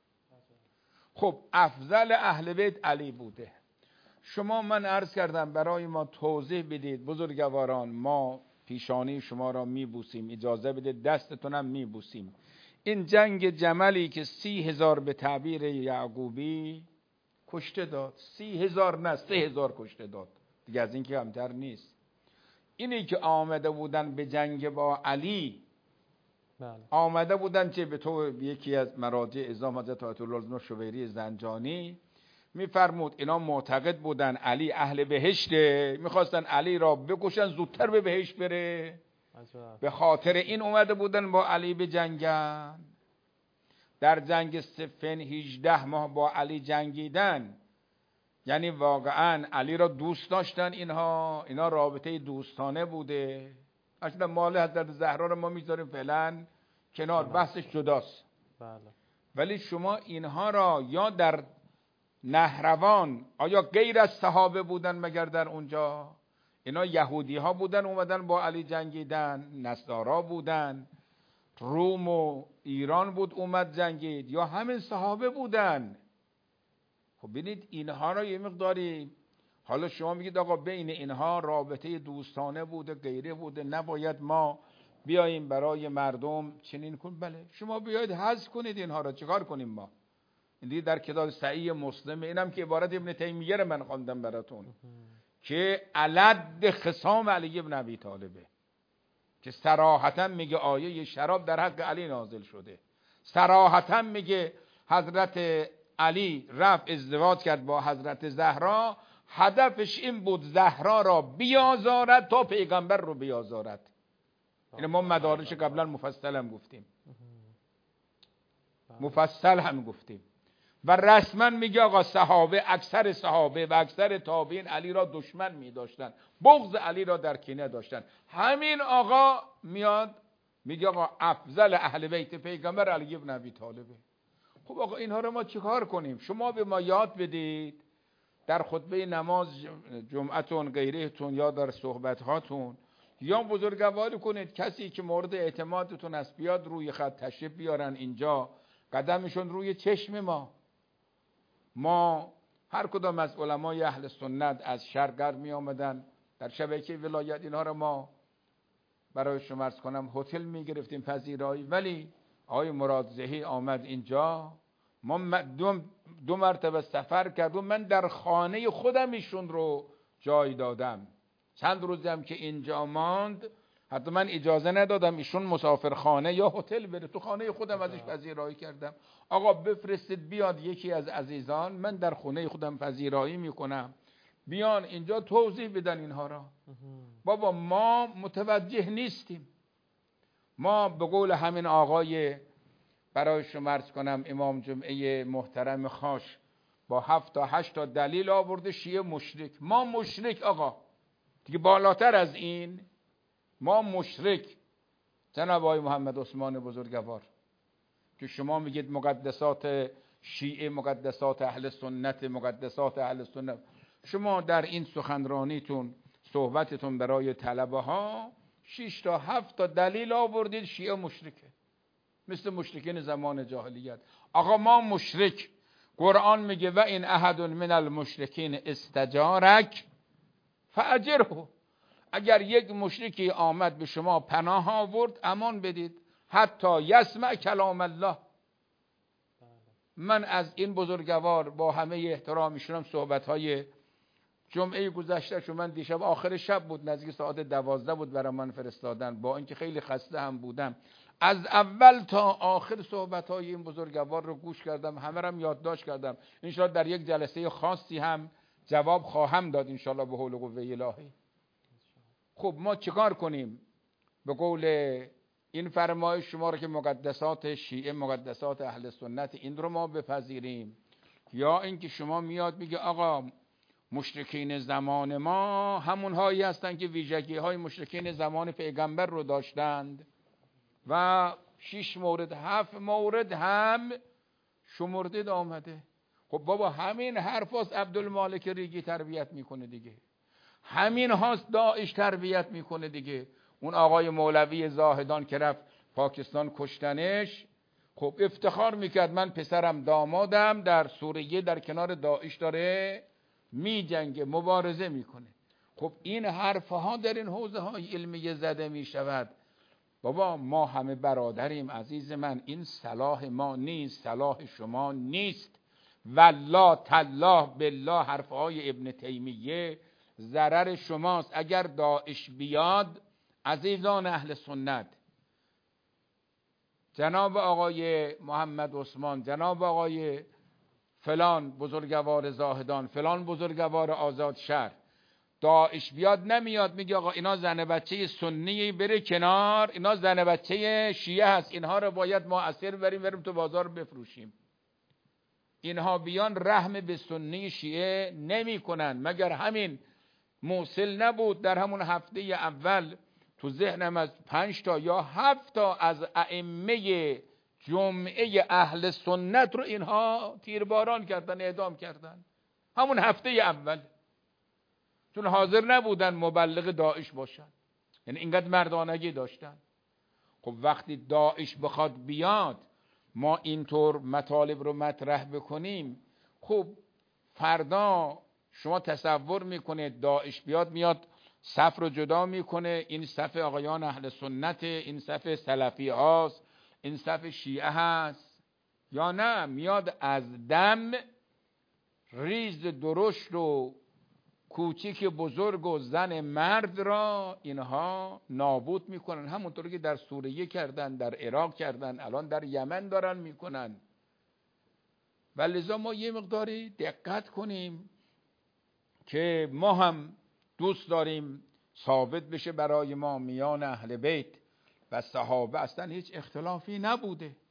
خب افضل اهل بیت علی بوده. شما من عرض کردم برای ما توضیح بدید بزرگواران، ما پیشانی شما را میبوسیم، اجازه بدید دستتونم میبوسیم. این جنگ جملی که 30,000 به تعبیر یعقوبی کشته داد، 30,000 نه 3,000 کشته داد، دیگه از این که کمتر نیست. اینی که آمده بودن به جنگ با علی، آمده بودن چه به تو یکی از مراجع اعظام حضرت آیت الله شویری زنجانی میفرمود اینا معتقد بودن علی اهل بهشته، میخواستن علی را بکشن زودتر به بهشت بره، به خاطر این اومده بودن با علی به جنگن. در جنگ صفین 18 ماه با علی جنگیدن، یعنی واقعا علی را دوست داشتن اینا رابطه دوستانه بوده. اصلا مال حضرت زهرا رو ما میذاریم فعلا کنار، بحثش جداست. بله. ولی شما اینها را یا در نهروان، آیا غیر از صحابه بودن مگر در اونجا؟ اینا یهودی ها بودن اومدن با علی جنگیدن، نصارا بودن، روم و ایران بود اومد جنگید، یا همین صحابه بودن؟ خب ببینید اینها را یه مقداری، حالا شما میگید آقا بین اینها رابطه دوستانه بوده غیره بوده، نباید ما بیاییم برای مردم چنین کن. بله شما بیایید حذف کنید اینها را، چیکار کنیم ما؟ این در کتاب صحیح مسلم، اینم که عبارت ابن تیمیه رو من خواندم براتون که علد خصام علی ابن ابی طالبه، که صراحتا میگه آیه شراب در حق علی نازل شده، صراحتا میگه حضرت علی رفت ازدواج کرد با حضرت زهرا، هدفش این بود زهرا را بیازارد تا پیغمبر رو بیازارد. این ما مدارش قبلا مفصلا گفتیم. مفصل هم گفتیم. و رسما میگه آقا صحابه، اکثر صحابه و اکثر تابعین علی را دشمن می‌داشتن، بغض علی را در کینه داشتن. همین آقا میاد میگه آقا افضل اهل بیت پیغمبر علی ابن ابی طالبه. خب آقا اینها رو ما چیکار کنیم؟ شما به ما یاد بدید در خطبه نماز جمعتون غیرهتون یا در صحبت هاتون، یا بزرگواری کنید کسی که مورد اعتمادتون است بیاد روی خط تشریف بیارن اینجا، قدمشون روی چشم ما هر کدام از علمای اهل سنت از شرق می آمدن در شبکه ولایت، اینها رو ما برای شما عرض کنم هتل می گرفتیم پذیرایی. ولی آقای مراد زهی آمد اینجا، ما دو مرتبه سفر کردم، من در خانه خودم ایشون رو جای دادم. چند روزی هم که اینجا ماند حتی من اجازه ندادم ایشون مسافرخانه یا هتل بره، تو خانه خودم ازش پذیرایی کردم. آقا بفرستید بیاد یکی از عزیزان، من در خونه خودم پذیرایی میکنم، بیان اینجا توضیح بدن اینها را. بابا ما متوجه نیستیم. ما به قول همین آقای برای شما عرض کنم امام جمعه محترم خاش با 7 تا 8 تا دلیل آورده شیعه مشرک. ما مشرک آقا دیگه بالاتر از این، ما مشرک. جناب آقای محمد عثمان بزرگوار که شما میگید مقدسات شیعه، مقدسات اهل سنت، مقدسات اهل سنت، شما در این سخنرانیتون صحبتتون برای طلبه ها 6 تا 7 تا دلیل آوردید شیعه مشرکه، مثل مشرکین زمان جاهلیت. آقا ما مشرک، قرآن میگه و این احد من المشرکین استجارک فاجره، اگر یک مشرکی آمد به شما پناه آورد امان بدید حتی یسمع کلام الله. من از این بزرگوار با همه احترامشون صحبت‌های جمعه گذشته شو، من دیشب آخر شب بود نزدیک ساعت 12 بود برای من فرستادن، با اینکه خیلی خسته هم بودم، از اول تا آخر صحبت‌های این بزرگوار رو گوش کردم، همه رو یادداشت کردم. انشاءالله در یک جلسه خاصی هم جواب خواهم داد انشاءالله به حول و قوه الهی. خب ما چیکار کنیم؟ به قول این فرمایش شما رو که مقدسات شیعه، مقدسات اهل سنت، این رو ما بپذیریم، یا اینکه شما میاد میگه آقا مشرکین زمان ما همون هایی هستن که ویژگی های مشرکین زمان پیغمبر رو داشتند و 6 مورد 7 مورد هم شمرده آمده. خب بابا همین حرف هاست عبدالمالک ریگی تربیت میکنه دیگه، همین هاست داعش تربیت میکنه دیگه. اون آقای مولوی زاهدان که رفت پاکستان کشتنش، خب افتخار میکرد من پسرم دامادم در سوریه در کنار داعش داره میجنگه، مبارزه میکنه. خب این حرفها در این حوزه های علمی زده میشود. بابا ما همه برادریم عزیز من، این صلاح ما نیست، صلاح شما نیست. والله تالله بالله حرفهای ابن تیمیه ضرر شماست. اگر داعش بیاد عزیزان اهل سنت، جناب آقای محمد عثمان، جناب آقای فلان بزرگوار زاهدان، فلان بزرگوار آزاد شهر، داعش بیاد نمیاد میگه آقا اینا زن بچه سنی بره کنار، اینا زن بچه شیعه هست، اینها رو باید ما اسیر بریم تو بازار بفروشیم. اینها بیان رحم به سنی شیعه نمی کنن. مگر همین موصل نبود در همون هفته اول تو ذهنم از 5 تا یا 7 تا از ائمه جمعه اهل سنت رو اینها تیرباران کردن، اعدام کردن همون هفته اول، چون حاضر نبودن مبلغ داعش باشن، یعنی اینقدر مردانگی داشتن. خب وقتی داعش بخواد بیاد ما اینطور مطالب رو مطرح بکنیم، خب فردا شما تصور میکنید داعش بیاد میاد صف رو جدا میکنه، این صف آقایان اهل سنت، این صف سلفی هاست، این صف شیعه هست، یا نه میاد از دم ریز درشت و کوچیک بزرگ و زن مرد را اینها نابود میکنن، همونطور که در سوریه کردن، در عراق کردن، الان در یمن دارن میکنن. ولذا ما یه مقداری دقت کنیم که ما هم دوست داریم ثابت بشه برای ما میان اهل بیت و صحابه اصلا هیچ اختلافی نبوده.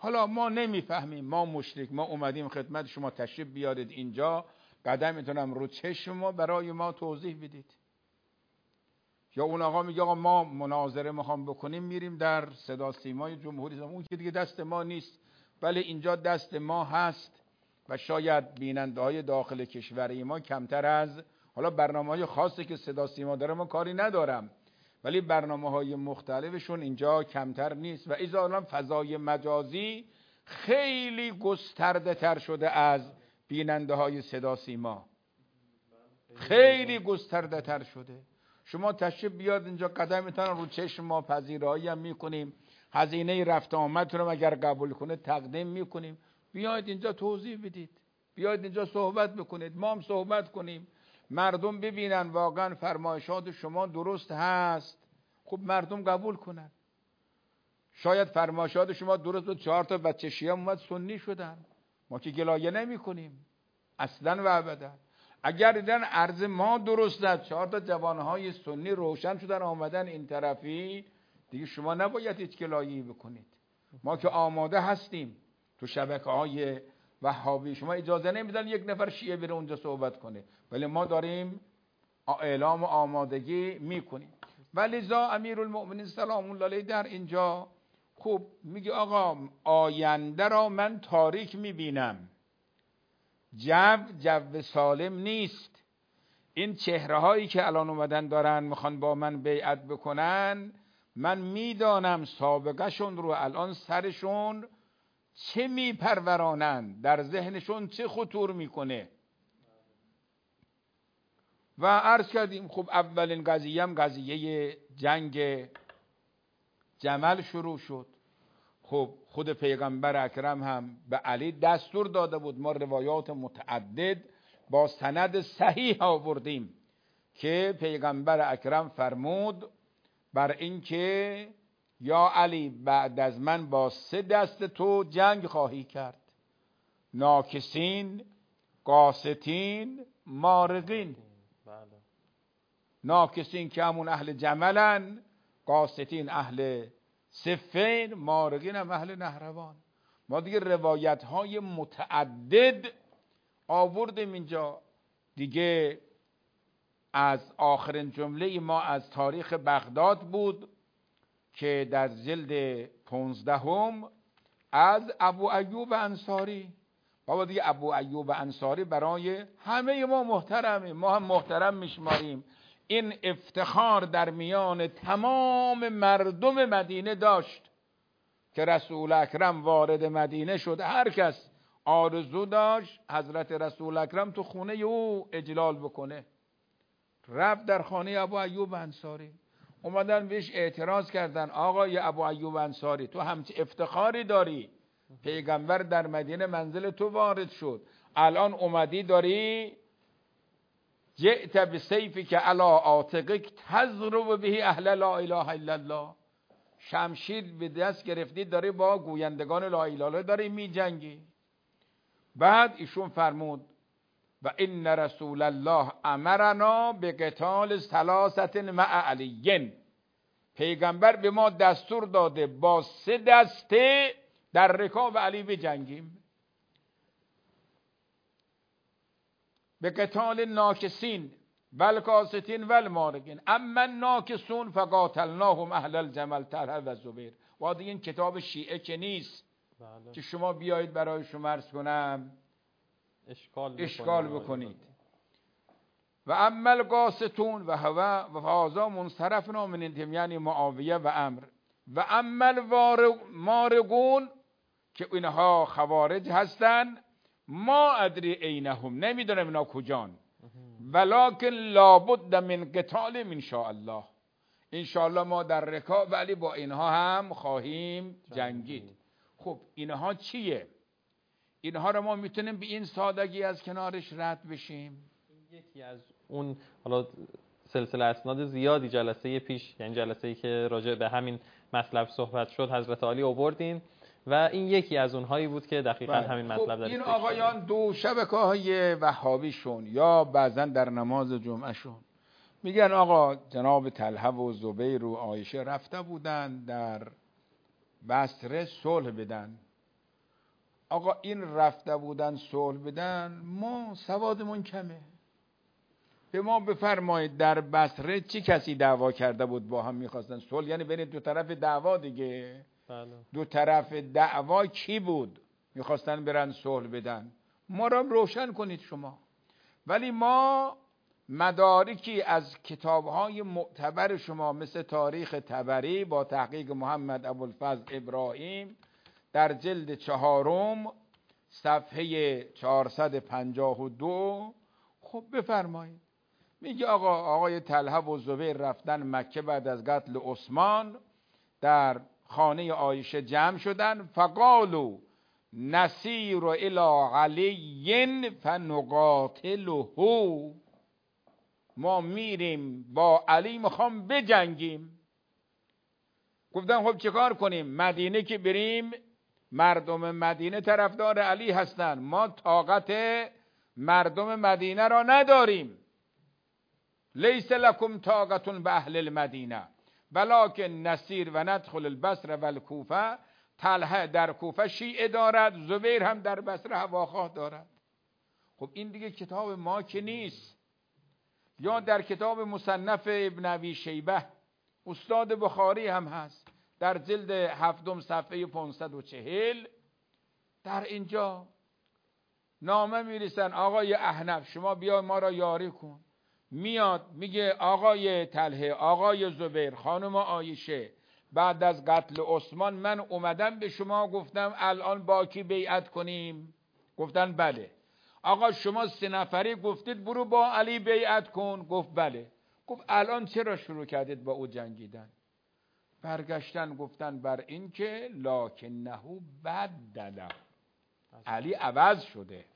حالا ما نمیفهمیم، ما مشرک، ما اومدیم خدمت شما، تشریف بیارید اینجا، قدم میتونم رو چشم ما برای ما توضیح بدید. یا اون آقا میگه آقا ما مناظره میخوام بکنیم، میریم در صدا سیمای جمهوری اسلامی، اون که دیگه دست ما نیست، ولی اینجا دست ما هست و شاید بیننده های داخل کشوری ما کمتر از حالا برنامه‌های خاصی که صدا سیما داره ما کاری ندارم، ولی برنامه‌های مختلفشون اینجا کمتر نیست. و ایزا الان فضای مجازی خیلی گسترده تر شده از بیننده های صدا سیما، خیلی گسترده تر شده. شما تشریف بیاد اینجا، قدم میتونن رو چشم ما، پذیرایی هم میکنیم، هزینه رفت آمد رو اگر قبول کنه تقدیم میکنیم. بیاید اینجا توضیح بدید، بیاید اینجا صحبت بکنید، ما هم صحبت کنیم، مردم ببینن واقعا فرمایشات شما درست هست. خب مردم قبول کنن. شاید فرمایشات شما درست بود، 4 تا بچه شیعه اومد سنی شدن، ما که گلایه نمی کنیم اصلا و ابدا. اگر دیدن عرض ما درست است، 4 تا جوانهای سنی روشن شدن آمدن این طرفی، دیگه شما نباید هیچ گلایه‌ای بکنید. ما که آماده هستیم. تو شبکه‌های وهابی شما اجازه نمیدن یک نفر شیعه بره اونجا صحبت کنه، ولی ما داریم اعلام و آمادگی میکنیم. ولذا امیرالمؤمنین سلام الله علیه در اینجا خوب میگه آقا آینده را من تاریک میبینم، جو سالم نیست. این چهره هایی که الان اومدن دارن میخوان با من بیعت بکنن، من میدانم سابقه شون رو، الان سرشون چه میپرورانند، در ذهنشون چه خطور میکنه. و عرض کردیم خب اولین قضیه هم قضیه جنگ جمل شروع شد. خب خود پیغمبر اکرم هم به علی دستور داده بود، ما روایات متعدد با سند صحیح آوردیم که پیغمبر اکرم فرمود بر اینکه یا علی بعد از من با 3 دست تو جنگ خواهی کرد، ناکسین، قاستین، مارقین. ناکسین که همون اهل جملن، قاستین اهل صفین، مارقین هم اهل نهروان. ما دیگه روایت های متعدد آوردیم اینجا دیگه. از آخرین جمله ما از تاریخ بغداد بود که در جلد 15 از ابو ایوب انصاری. بابا دیگه ابو ایوب انصاری برای همه ما محترمه، ما هم محترم میشماریم. این افتخار در میان تمام مردم مدینه داشت که رسول اکرم وارد مدینه شد، هر کس آرزو داشت حضرت رسول اکرم تو خونه او اجلال بکنه. رفت در خانه ابو ایوب انصاری، اومدن بهش اعتراض کردن آقای ابو ایوب انصاری تو همچه افتخاری داری، پیغمبر در مدینه منزل تو وارد شد، الان اومدی داری جئت بسیفی که علی عاتقک تضرب به اهل لا اله الا الله، شمشیر به دست گرفتی داری با گویندگان لا اله الا الله داری می جنگی. بعد ایشون فرمود و ان رسول الله امرنا به قتال 3 مع علی، پیغمبر به ما دستور داده با 3 دسته در رکاب علی بجنگیم. به قتال ناکسین والقاستین والمارقین، اما ناکسون فقاتلناهم اهل الجمل طلحه و زبیر. وادی این کتاب شیعه که نیست که شما بیایید برای شما عرض کنم اشکال بکنید. و اما القاستون و هوا و فازا منصرفنا من انتم، یعنی معاویه و امر. و اما المارقون که اینها خوارج هستن، ما ادری اینهم، نمیدونم اینا کجان، ولکن لابد من قتال ان شاء الله، ان شاء الله ما در رکاب ولی با اینها هم خواهیم جنگید. خب اینها چیه؟ اینها رو ما میتونیم به این سادگی از کنارش رد بشیم؟ یکی از اون حالا سلسله اسناد زیادی جلسه پیش، یعنی جلسه‌ای که راجع به همین مطلب صحبت شد، حضرت علی آوردین و این یکی از اونهایی بود که دقیقاً همین مطلب داره. این آقایان دو شبکه‌های وهابیشون یا بعضن در نماز جمعهشون میگن آقا جناب طلحه و زبیر و عایشه رفته بودن در بصره صلح بدن، آقا این رفته بودن صلح بدن، ما سوادمون کمه، به ما بفرمایید در بصره چه کسی دعوا کرده بود با هم میخواستن صلح، یعنی بین دو طرف دعوا دیگه. بله. دو طرف دعوا کی بود میخواستن برن صلح بدن؟ ما را روشن کنید شما. ولی ما مدارکی از کتابهای معتبر شما مثل تاریخ طبری با تحقیق محمد ابوالفضل ابراهیم در جلد 4 صفحه 452 خب بفرمایید. میگه آقای طلحه و زبیر رفتن مکه بعد از قتل عثمان، در خانه عایشه جمع شدن. فقالوا نسیر الی علی فنقاتله، ما میریم با علی میخوام بجنگیم. گفتن خب چه کار کنیم؟ مدینه که بریم مردم مدینه طرفدار علی هستن، ما طاقت مردم مدینه را نداریم. لیس لکم طاقت به اهل المدینه ولکن نسیر و ندخل البصره و الکوفه. طلحه در کوفه شیعه دارد، زبیر هم در بصره هواخواه دارد. خب این دیگه کتاب ما که نیست. یا در کتاب مصنف ابن ابی شیبه استاد بخاری هم هست در جلد 7 صفحه 540، در اینجا نامه میرسن آقای احنف شما بیا ما را یاری کن. میاد میگه آقای طلحه، آقای زبیر، خانم عایشه، بعد از قتل عثمان من اومدم به شما گفتم الان با کی بیعت کنیم؟ گفتن بله. آقا شما 3 نفری گفتید برو با علی بیعت کن؟ گفت بله. گفت الان چرا شروع کردید با او جنگیدن؟ برگشتن گفتن بر این که لکنه بدل، علی عوض شده.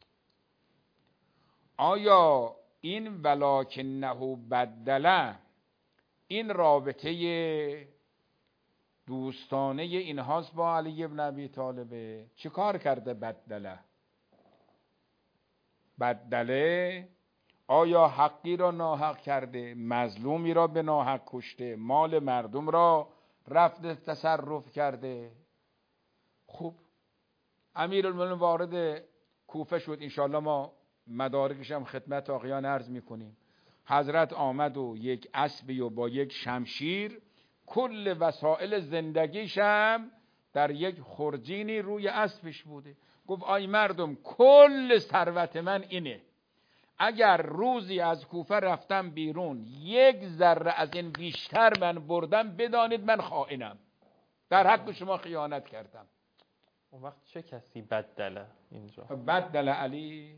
آیا این ولکنه بدل این رابطه دوستانه اینهاست با علی ابن ابی طالب؟ چه کار کرده بدله؟ آیا حقی را ناحق کرده؟ مظلومی را به ناحق کشته؟ مال مردم را رفته تصرف کرده؟ خوب امیرالمومنین وارد کوفه شد، انشاءالله ما مدارکش هم خدمت آقایان عرض میکنیم. حضرت آمد و یک اسبی و با یک شمشیر کل وسایل زندگیش هم در یک خرجینی روی اسبش بوده. گفت آی مردم کل ثروت من اینه، اگر روزی از کوفه رفتم بیرون 1 ذره از این بیشتر من بردم بدانید من خائنم، در حق شما خیانت کردم. اون وقت چه کسی بدله اینجا؟ بدل علی.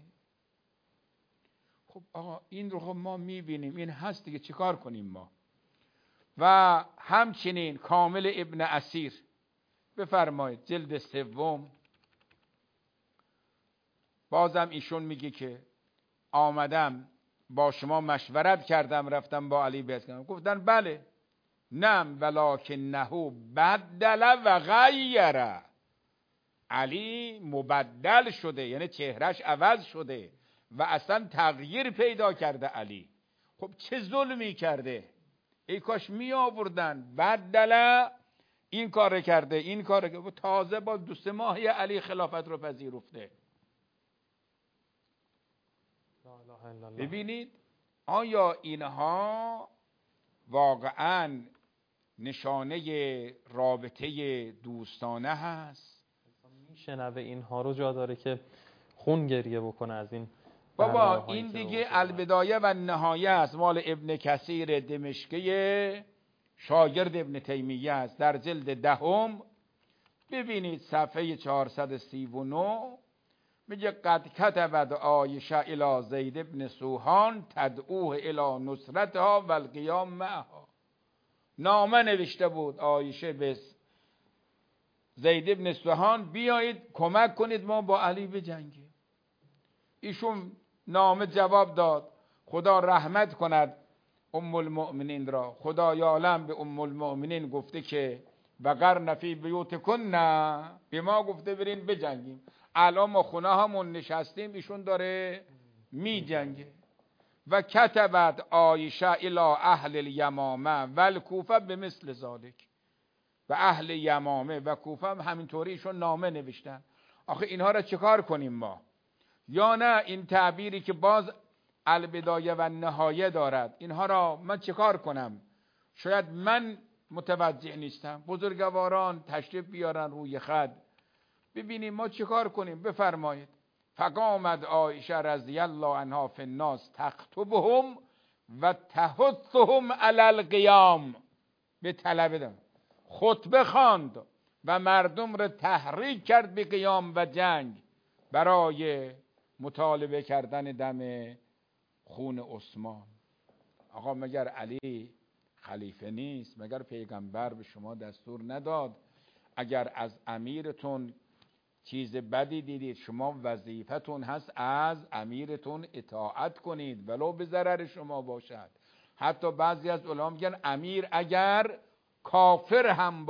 خب آقا این رو ما میبینیم، این هست دیگه، چیکار کنیم ما؟ و همچنین کامل ابن اسیر بفرمایید جلد 3 بازم ایشون میگه که آمدم با شما مشورت کردم رفتم با علی بیعت کردم. گفتن بله. نم ولکنه بدل و غیر، علی مبدل شده، یعنی چهرش عوض شده و اصلا تغییر پیدا کرده علی. خب چه ظلمی کرده؟ ای کاش می آوردن بدل این کار کرده این کار کرده، تازه با 2-3 ماهی علی خلافت رو پذیرفته. ببینید آیا اینها واقعا نشانه رابطه دوستانه هست؟ میشنوه اینها رو جا داره که خون گریه بکنه از این بابا. این دیگه البدایه و نهایه است، مال ابن کثیر دمشقی شاگرد ابن تیمیه است، در جلد 10 ببینید صفحه 439 میگه قد کتبت عایشه الی زید ابن سوهان تدعوه الی نصرتها و القیام معها. نامه نوشته بود عایشه به زید ابن سوهان بیایید کمک کنید ما با علی بجنگیم. ایشون نامه جواب داد خدا رحمت کند ام المؤمنین را، خدا یعلم به ام المؤمنین گفته که وقرن فی بیوتکن، به ما گفته برین بجنگیم. الان ما خونه همون نشستیم ایشون داره می جنگه. و کتبت عایشه الی اهل الیمامه و الکوفه به مثل ذالک، و اهل یمامه و کوفه همینطوری ایشون نامه نوشتن. آخه اینها را چکار کنیم ما؟ یا نه این تعبیری که باز البدایه و نهایه دارد، اینها را من چکار کنم؟ شاید من متوجه نیستم. بزرگواران تشریف بیارن روی خط ببینیم ما چکار کنیم. بفرمایید. فقامت عایشه رضی الله عنها فی الناس تخطبهم و تحثهم علی القیام. به طلبه خطبه خواند و مردم را تحریک کرد به قیام و جنگ برای مطالبه کردن دم خون عثمان. آقا مگر علی خلیفه نیست؟ مگر پیغمبر به شما دستور نداد اگر از امیرتون چیز بدی دیدید شما وظیفتون هست از امیرتون اطاعت کنید ولو به ضرر شما باشد؟ حتی بعضی از علما میگن امیر اگر کافر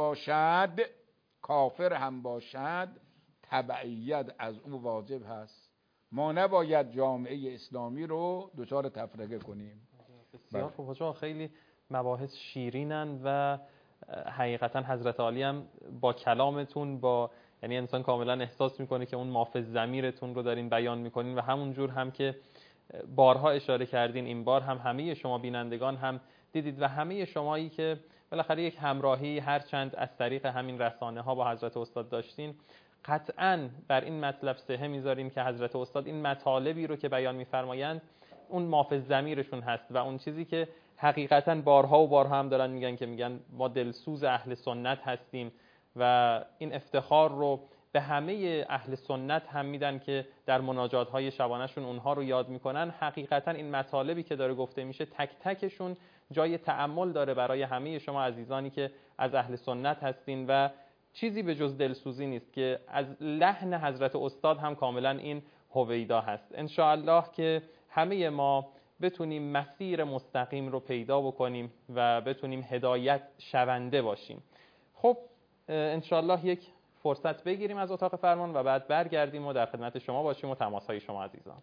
هم باشد تبعیت از او واجب هست. ما نباید جامعه اسلامی رو دچار تفرقه کنیم. بسیار خوب حاجی، خیلی مباحث شیرینن و حقیقتا حضرت عالی هم با کلامتون یعنی انسان کاملا احساس میکنه که اون مافز ضمیرتون رو دارین بیان میکنین و همون جور هم که بارها اشاره کردین این بار هم همه شما بینندگان هم دیدید و همه شمایی که بالاخره یک همراهی هر چند از طریق همین رسانه ها با حضرت استاد داشتین قطعاً بر این مطلب سهه میذاریم که حضرت استاد این مطالبی رو که بیان میفرمایند اون مافز ضمیرشون هست و اون چیزی که حقیقتاً بارها و بارها هم دارن میگن که میگن ما دلسوز اهل سنت هستیم و این افتخار رو به همه اهل سنت هم میدن که در مناجات‌های شبانه‌شون اونها رو یاد میکنن. حقیقتاً این مطالبی که داره گفته میشه تک تکشون جای تأمل داره برای همه شما عزیزانی که از اهل سنت هستین و چیزی به جز دلسوزی نیست که از لحن حضرت استاد هم کاملا این هویدا هست. انشاءالله که همه ما بتونیم مسیر مستقیم رو پیدا بکنیم و بتونیم هدایت شونده باشیم. خب انشاءالله یک فرصت بگیریم از اتاق فرمان و بعد برگردیم و در خدمت شما باشیم و تماسهای شما عزیزان.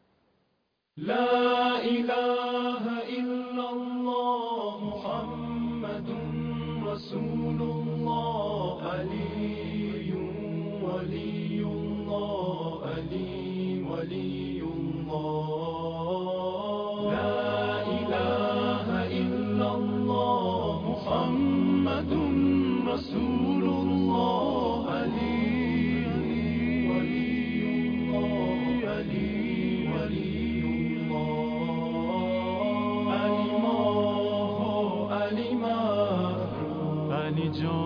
لا اله الا الله محمد رسول الله علی ولی الله علی ولی الله. لا اله الا الله محمد رسول الله علی ولی الله علی ولی الله. علی ماه علی مهر علی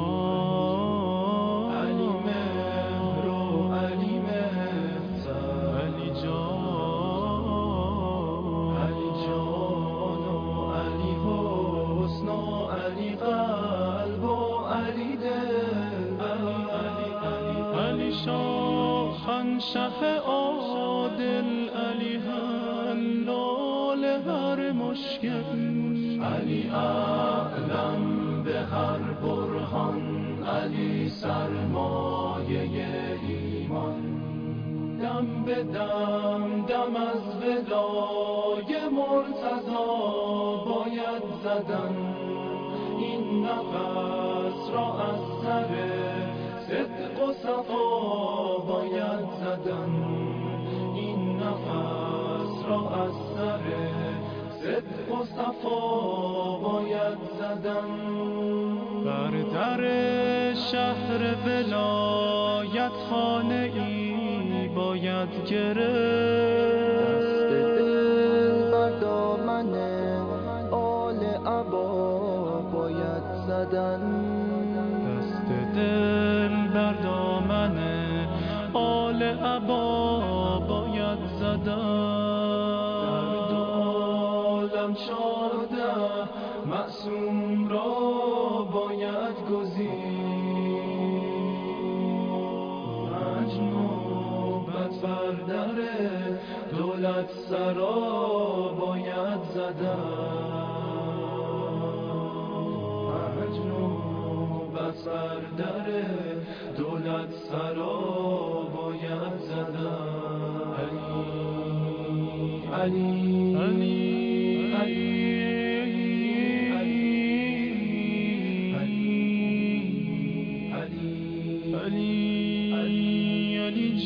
جان علی مهر علی مهتر علی جان علی جان علی حسن علی قلب علی دل علی شاخن شه عادل علی حلال هر مشکل علی اعلم به هر برهان علی سرمایه ایمان. دم به دم دم از ودای مرتضی باید زدن این نفس را از سر صدق و صفا باید زدن این نفس را از سر صدق و صفا باید زدن. بر در شهر ولایت خانه ای باید گرفت دست دل بر دامن آل عبا باید زدن دست دل بر دامن آل عبا باید زدن. در دو عالم 14 معصوم را باید گزید 5 نوبت بر در دولت سرا باید زدن 5 نوبت بر در دولت سرا باید زدن. علی علی علی علی علی علی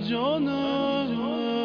جانم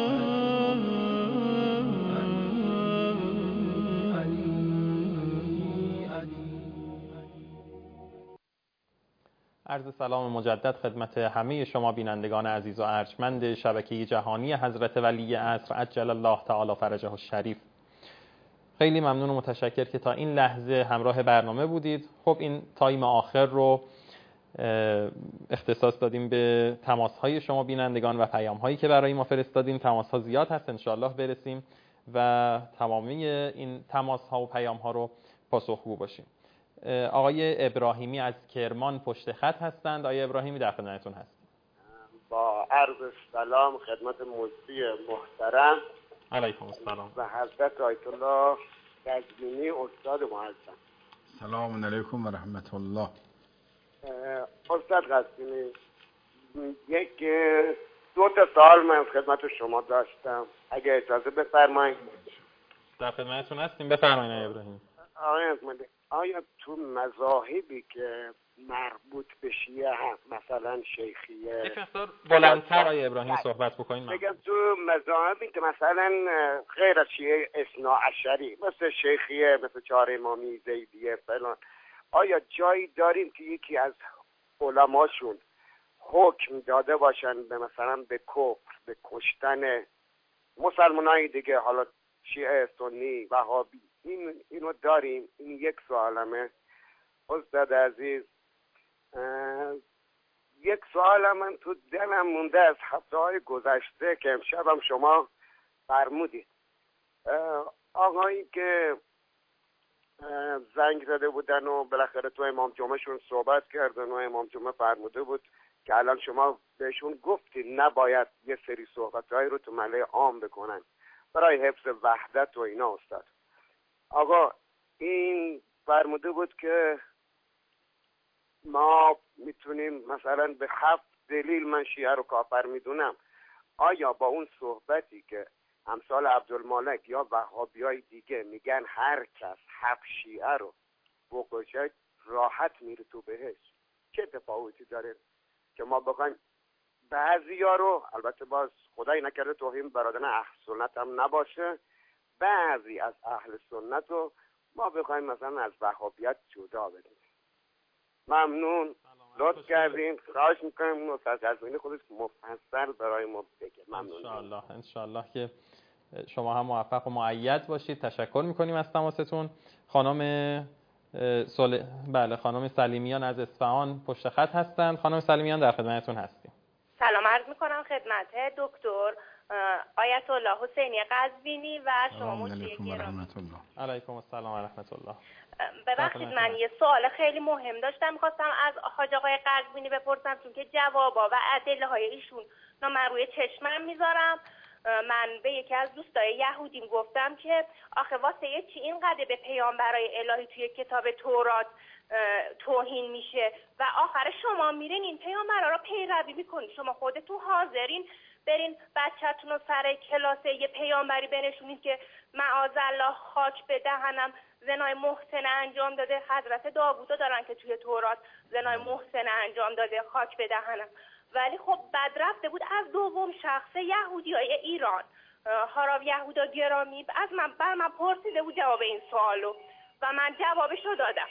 عرض سلام مجدد خدمت همه شما بینندگان عزیز و ارجمند شبکه جهانی حضرت ولی عصر عجل الله تعالی فرجه الشریف. خیلی ممنون و متشکر که تا این لحظه همراه برنامه بودید. خب این تایم آخر رو اختصاص دادیم به تماس‌های شما بینندگان و پیام‌هایی که برای ما فرستادین. تماس‌ها زیاد هست، انشاءالله برسیم و تمامی این تماس‌ها و پیام‌ها رو پاسخگو باشیم. آقای ابراهیمی از کرمان پشت خط هستند. آقای ابراهیمی در خدمتتون هستیم. با عرض سلام خدمت مفتی محترم علیکم السلام و حضرت آیت الله قزوینی استاد ما هستم. سلام علیکم و رحمت الله. استاد قزوینی، یک 2 سال من خدمت شما داشتم، اگه اجازه بفرمایید. در خدمتتون هستیم، بفرمایید آقای ابراهیمی. آیا تو مذاهبی که مربوط به شیعه هم، مثلا شیخیه، یک مقدار بلندتر آقای ابراهیمی صحبت بکنید. بگم تو مذاهبی که مثلا غیر از شیعه اثناعشری مثل شیخیه، مثل 4 امامی، زیدیه فلان، آیا جایی داریم که یکی از علماشون حکم داده باشن به مثلا به کفر، به کشتن مسلمانای دیگه، حالا شیعه، سنی، وهابی؟ اینو داریم؟ این یک سوالمه. استاد عزیز، یک سوالم من تو دلم مونده از هفته‌های گذشته که امشب هم شما فرمودید. آقایی که زنگ زده بودن و بالاخره تو امام جمعهشون صحبت کردن و امام جمعه فرموده بود که الان شما بهشون گفتید نباید یه سری صحبت‌هایی رو تو ملأ عام بکنن برای حفظ وحدت و اینا. استاد آقا این فرموده بود که ما میتونیم مثلا به 7 دلیل من شیعه رو کافر میدونم. آیا با اون صحبتی که امثال عبدالمالک یا وهابیای دیگه میگن هر کس 7 شیعه رو بکشه راحت میره تو بهشت، چه تفاوتی داره که ما بخوایم بعضیا رو، البته باز خدای نکرده توهین برادران اهل سنت هم نباشه، بعضی از اهل سنت رو ما بخوایم مثلا از وهابیت جدا بدیم؟ ممنون، لطف کردین. خواهش میکنم استاد قزوینی خودش مفصل برای ما بگه. ممنون. انشالله که شما هم موفق و مؤید باشید. تشکر میکنیم از تماستون. خانم سلیمیان از اصفهان پشت خط هستند. خانم سلیمیان در خدمتتون هستیم. سلام عرض میکنم خدمت دکتر آیت الله حسینی قزوینی و شما مشیخ گرامی. علیکم السلام و رحمت الله. ببخشید من یه سوال خیلی مهم داشتم، میخواستم از حاج آقای قزوینی بپرسم، چون که جوابا و ادله های ایشون من روی چشمم میذارم. من به یکی از دوستای یهودیم گفتم که آخه واسه چی اینقدر به پیامبرای الهی توی کتاب تورات توهین میشه و آخر شما میرین این پیامبرا رو پیروی میکنین؟ شما خودتون حاضرین برین بچه‌تون رو سر کلاس یه پیامبری بنشونید که معاذالله خاک به دهنم زنای محسن انجام داده؟ حضرت داوودو دارن که توی تورات زنای محسن انجام داده، خاک به دهنم. ولی خب بد رفته بود از دوم شخص یهودیای ایران، هاراو یهودا گرامی، از من پرسیده بود جواب این سوالو و من جوابشو دادم.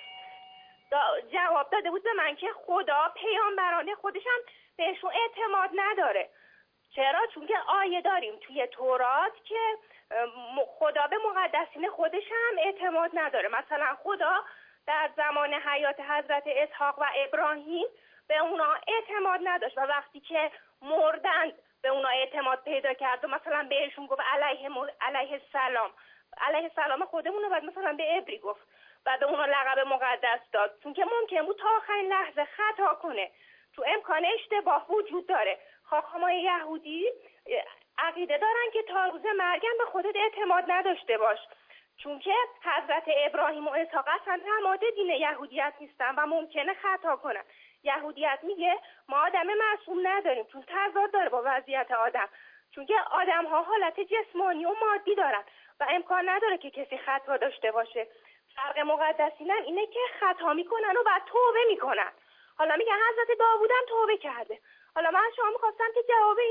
جواب داده بود به من که خدا پیامبران خودش هم بهشون اعتماد نداره. چرا؟ چون که آیه داریم توی تورات که خدا به مقدسین خودش هم اعتماد نداره. مثلا خدا در زمان حیات حضرت اسحاق و ابراهیم به اونا اعتماد نداشت و وقتی که مردند به اونا اعتماد پیدا کرد و مثلا بهشون گفت علیه السلام خودمون رو بعد مثلا به ابری گفت و به اونا لقب مقدس داد، چون که ممکن بود تا آخرین لحظه خطا کنه. تو امکان اشتباه وجود داره. خاخامای یهودی عقیده دارن که تا روز مرگم به خودت اعتماد نداشته باش، چون که حضرت ابراهیم و اسحاق اصلا نماد دین یهودیت نیستن و ممکنه خطا کنن. یهودیت میگه ما آدم معصوم نداریم، چون تضاد داره با وضعیت آدم، چون که آدم ها حالت جسمانی و مادی دارن و امکان نداره که کسی خطا داشته باشه. فرق مقدسینن اینه که خطا میکنن و بعد توبه میکنن. حالا میگه حضرت داوود هم توبه کرده. حالا من شما میخواستم که جواب این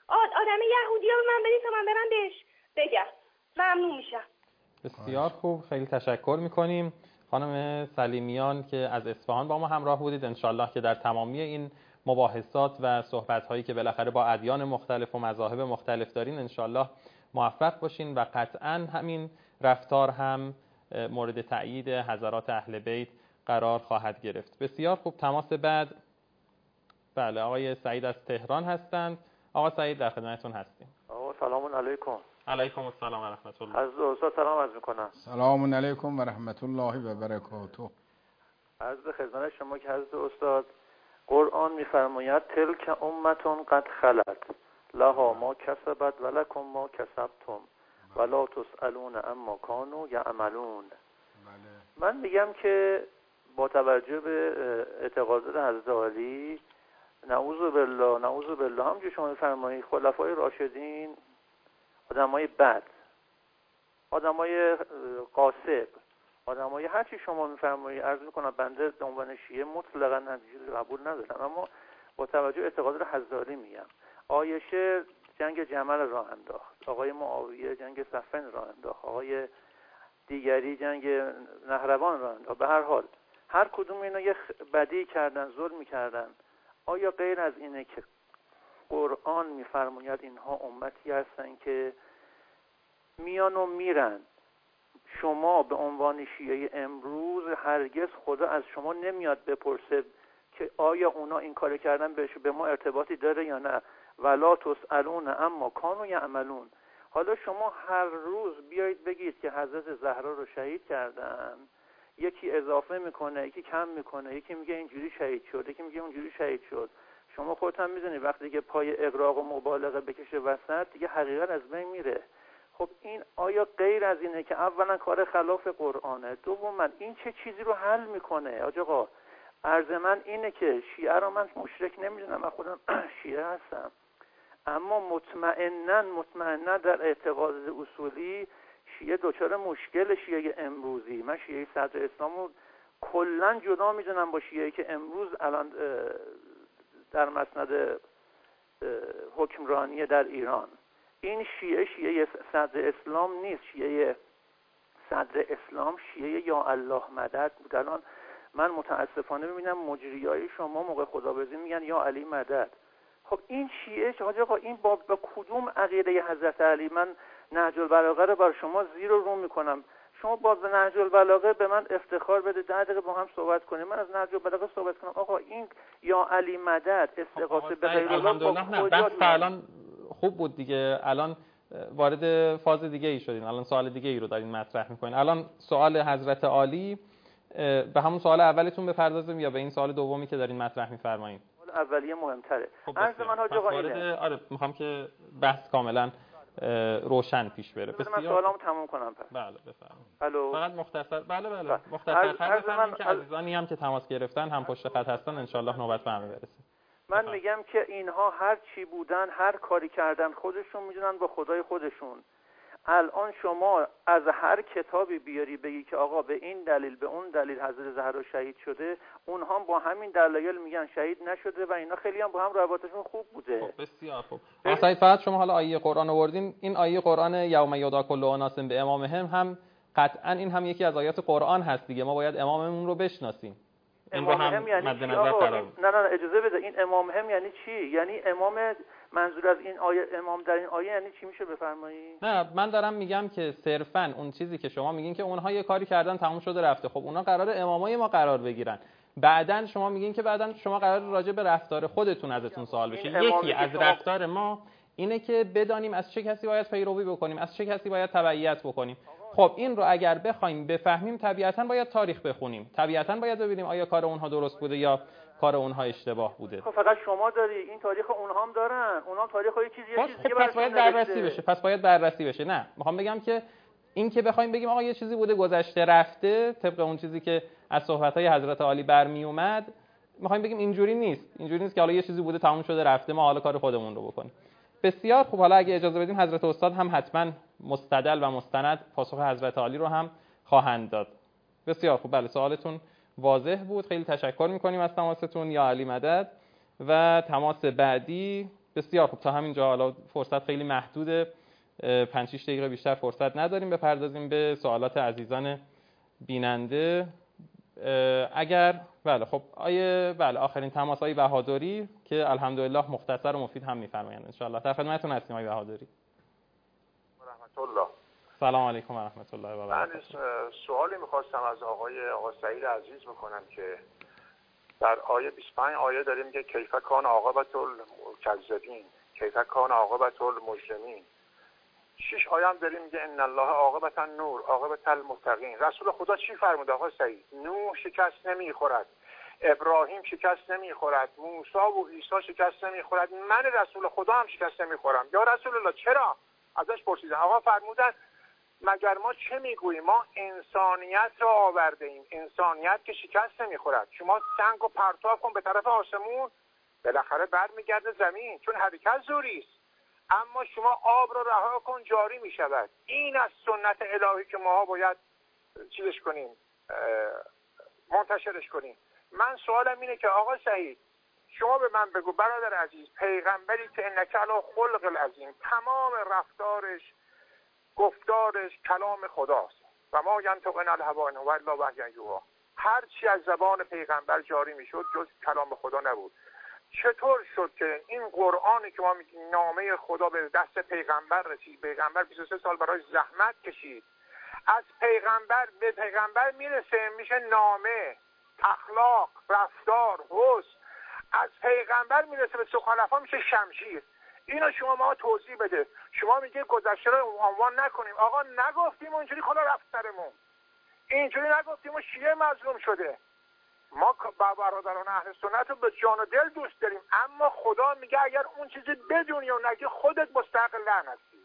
آدم یهودی ها به من بدید تا من برم بهش بگم. ممنون میشم. بسیار خوب، خیلی تشکر میکنیم خانم سلیمیان که از اصفهان با ما همراه بودید. انشالله که در تمامی این مباحثات و صحبت‌هایی که بالاخره با ادیان مختلف و مذاهب مختلف دارین انشالله موفق باشین و قطعاً همین رفتار هم مورد تأیید حضرات اهل بیت قرار خواهد گرفت. بسیار خوب، تماس بعد بله آقای سعید از تهران هستند. آقا سعید در خدمتتون هستیم. آقا سلام علیکم. علیکم السلام و رحمت الله. از استاد سلام عرض میکنم. سلام علیکم و رحمت الله و برکاته. عرض به خدمت شما که حضرت استاد قرآن میفرماید تلک امتون قد خلت لها ما کسبت و لکم ما کسبتم ولا تسألون عما کانوا یعملون. من میگم که با توجه به اعتقادات حضرت علی نعوذ بالله همونجور شما میفرمایید خلفای راشدین آدمای بد، آدمای قاسب، آدمای هر چی شما میفرمایید عرض میکنم بنده به عنوان شیعه مطلقاً نتیجه قبول ندارم، اما با توجه اعتقادات حضرت علی میگم. عایشه جنگ جمل راه انداخت، آقای معاویه جنگ صفین راه انداخت، آقای دیگری جنگ نهروان راه انداخت. به هر حال هر کدوم اینا یه بدی کردن، ظلم کردن. آیا غیر از اینه که قرآن میفرماید اینها امتی هستن که میان و میرن؟ شما به عنوان شیعه امروز هرگز خدا از شما نمیاد بپرسه که آیا اونا این کار کردن به ما ارتباطی داره یا نه. ولا تسألون اما کانوا یعملون. حالا شما هر روز بیایید بگید که حضرت زهرا رو شهید کردن، یکی اضافه میکنه، یکی کم میکنه، یکی میگه اینجوری شهید شد، یکی میگه اونجوری شهید شد. شما خودت هم میدونید وقتی که پای اغراق و مبالغه بکشه وسط دیگه حقیقت از بین میره. خب این آیا غیر از اینه که اولا کار خلاف قرآنه، دوما این چه چیزی رو حل میکنه؟ آقا عرض من اینه که شیعه رو من مشرک نمیدونم، من خودم شیعه هستم، اما مطمئنا در اعتقاد اصولی شیعه دچار مشکل شیعه امروزی. من شیعه صدر اسلامو کلا جدا میدونم با شیعه که امروز الان در مسند حکمرانی در ایران. این شیعه صدر اسلام نیست. شیعه صدر اسلام شیعه یا الله مدد بود. الان من متاسفانه ببینم مجریای شما موقع خدابزی میگن یا علی مدد. خب این شیعه آقا این با کدوم عقیده حضرت علی؟ من نهج البلاغه رو بر شما زیر و رو میکنم، شما با نهج البلاغه به من افتخار بده، 10 دقیقه با هم صحبت کنیم، من از نهج البلاغه صحبت کنم. آقا این یا علی مدد استغاثه به غیر الله با بحث الان خوب بود دیگه. الان وارد فاز دیگه ای شدین، الان سوال دیگه ای رو دارین مطرح میکنین. الان سوال حضرت علی به همون سوال اولتون بپردازیم یا به این سوال دومی که دارین مطرح میفرمایید؟ سوال اولیه مهمتره. خب عرض من حاج آقا اینه. آره میخوام که بحث کاملا روشن پیش بره. من سوالامو تموم کنم پس. بله بفرمایید. الو. فقط مختصر بله مختصر بفرمایید که عزیزانی هم که تماس گرفتن هم پشت خط هستن ان شاء الله نوبت به همه برسه. من میگم که اینها هر چی بودن، هر کاری کردن، خودشون میدونن با خدای خودشون. الان شما از هر کتابی بیاری بگی که آقا به این دلیل به اون دلیل حضرت زهرا شهید شده، اونها با همین دلایل میگن شهید نشده و اینا خیلی هم با هم روابطشون خوب بوده. خب بسیار خوب. مثلا فقط شما حالا آیه قرآن آوردین، این آیه قرآن یوم یدعی کل اناس به امامهم هم قطعا این هم یکی از آیات قرآن هست دیگه. ما باید اماممون رو بشناسیم. امام یعنی مد نظر قرار. نه اجازه بده، این امام هم یعنی چی؟ یعنی امام منظور از این آیه امام در این آیه یعنی چی میشه بفرمایید؟ نه من دارم میگم که صرفا اون چیزی که شما میگین که اونها یه کاری کردن تموم شده رفته، خب اونا قراره امامای ما قرار بگیرن. بعدن شما میگین که بعدن شما قرار راجع به رفتار خودتون ازتون سوال بشه. یکی از رفتار ما اینه که بدانیم از چه کسی باید پیروی بکنیم، از چه کسی باید تبعیت بکنیم. خب این رو اگر بخوایم بفهمیم طبیعتاً باید تاریخ بخونیم، طبیعتاً باید ببینیم آیا کار اونها درست بوده یا کار اونها اشتباه بوده. خب فقط شما داری این تاریخ اونها هم دارن، اونها تاریخ یه چیزی خب پس باید بررسی بشه. پس باید بررسی بشه. نه میخوام بگم که این که بخوایم بگیم آقا یه چیزی بوده گذشته رفته طبق اون چیزی که از صحبت‌های حضرت علی برمی اومد، میخوایم بگیم اینجوری نیست. اینجوری نیست که حالا یه چیزی بوده تموم شده رفته ما حالا کار خودمون رو بکنیم. بسیار خوب. حالا اگه اجازه بدیم حضرت استاد هم حتما مستدل و مستند پاسخ حضرت علی رو هم خواهند داد. بسیار خوب. بله سوالتون واضح بود. خیلی تشکر می‌کنیم از تماستون یا علی مدد. و تماس بعدی بسیار خوب، تا همینجا حالا فرصت خیلی محدوده، 5-6 دقیقه بیشتر فرصت نداریم بپردازیم به سوالات عزیزان بیننده. اگر بله خب آخرین تماس آقای بهادری که الحمدلله مختصر و مفید هم می‌فرمایند ان شاء الله. در خدمتتون هستیم آقای بهادری. رحمت الله. سلام علیکم و رحمت الله و برکاته. من سوالی می‌خواستم از آقا سعید عزیز بکنم که در آیه 25 آیه داریم که کیف کان عاقبة المکذبین، کیف کان عاقبة المجرمین. 6 آیه هم داریم میگه ان الله عاقبة النور عاقبة المتقین. رسول خدا چی فرمود آقا سعید؟ نوح شکست نمیخورد، ابراهیم شکست نمیخورد، موسی و عیسی شکست نمیخورد، من رسول خدا هم شکست نمیخورم. یا رسول الله چرا؟ ازش پرسیدن. آقا فرمودن مگر ما چه میگوییم؟ ما انسانیت را آورده ایم، انسانیت که شکست نمیخورد. شما سنگ و پرتاب کن به طرف آسمون، بالاخره برمیگرده زمین، چون حرکت زوری است. اما شما آب را رها کن جاری میشود. این از سنت الهی که ما باید چیزش کنیم، منتشرش کنیم. من سوالم اینه که آقا سعید شما به من بگو برادر عزیز، پیغمبری که انک علی خلق العظیم، تمام رفتارش گفتارش کلام خداست و ما ینطق عن الهوی و الا وحی یوحی، هر چی از زبان پیغمبر جاری میشد جز کلام خدا نبود. چطور شد که این قرآنی که ما میگیم نامه خدا به دست پیغمبر رسید، پیغمبر 23 سال برای زحمت کشید، از پیغمبر به پیغمبر میرسه میشه نامه، اخلاق، رفتار، حسن، از پیغمبر میرسه به سخنرفا میشه شمشیر. اینو شما ما توضیح بده. شما میگه گذشته رو عنوان نکنیم. آقا نگفتیم اونجوری خدا رفت سرمون، اینجوری نگفتیم و شیعه مظلوم شده. ما برادران اهل سنت رو به جان و دل دوست داریم، اما خدا میگه اگر اون چیزی بدونی و نگی خودت مستحق لعنت هستی.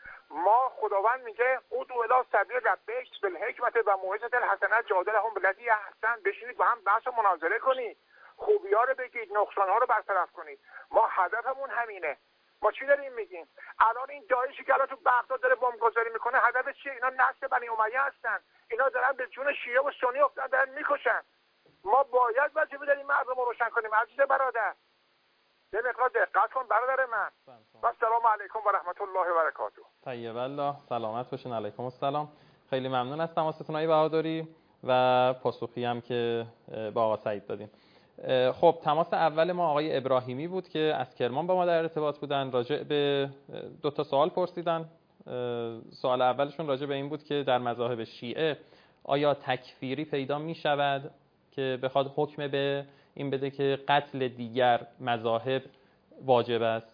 ما خداوند میگه ادعوا الی سبیل ربک بالحکمت و موعظة الحسنه جادلهم بالتی احسن. بشینید با هم بحث و مناظره کنید، خوبی‌ها رو بگید، نقصان‌ها رو برطرف کنید. ما هدفمون همینه. ما چی داریم میگیم؟ الان این داعشی که الان تو بغداد داره بمبگذاری میکنه هدفش چیه؟ اینا نسل بنی امیه هستن، اینا دارن به جون شیعه و سنی افتادن، دارن میکشن. ما باید وظیفه داریم مردم رو روشن کنیم. عزیز برادر یه مقدار دقت کن برادر من. و سلام علیکم و رحمت الله و برکاته. طیب الله، سلامت باشین. علیکم السلام. خیلی ممنون از تماستون آقای بهادری و پاسخی هم که با آقا سعید دادین. خب تماس اول ما آقای ابراهیمی بود که از کرمان با ما در ارتباط بودن، راجع به 2 سوال پرسیدن. سوال اولشون راجع به این بود که در مذاهب شیعه آیا تکفیری پیدا می شود که بخواد حکم به این بده که قتل دیگر مذاهب واجب است؟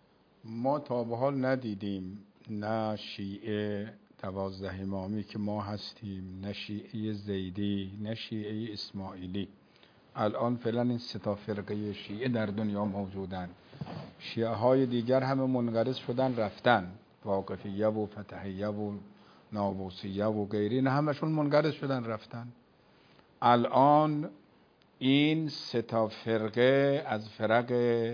ما تا به حال ندیدیم، نه شیعه 12 امامی که ما هستیم، نه شیعه زیدی، نه شیعه اسماعیلی. الان فعلا این 3 فرقه شیعه در دنیا موجودن. شیعه های دیگر همه منقرض شدن رفتن، واقفیه و فتحیه و نابوسیه و غیری، نه همشون منقرض شدن رفتن. الان این 3 فرقه از فرق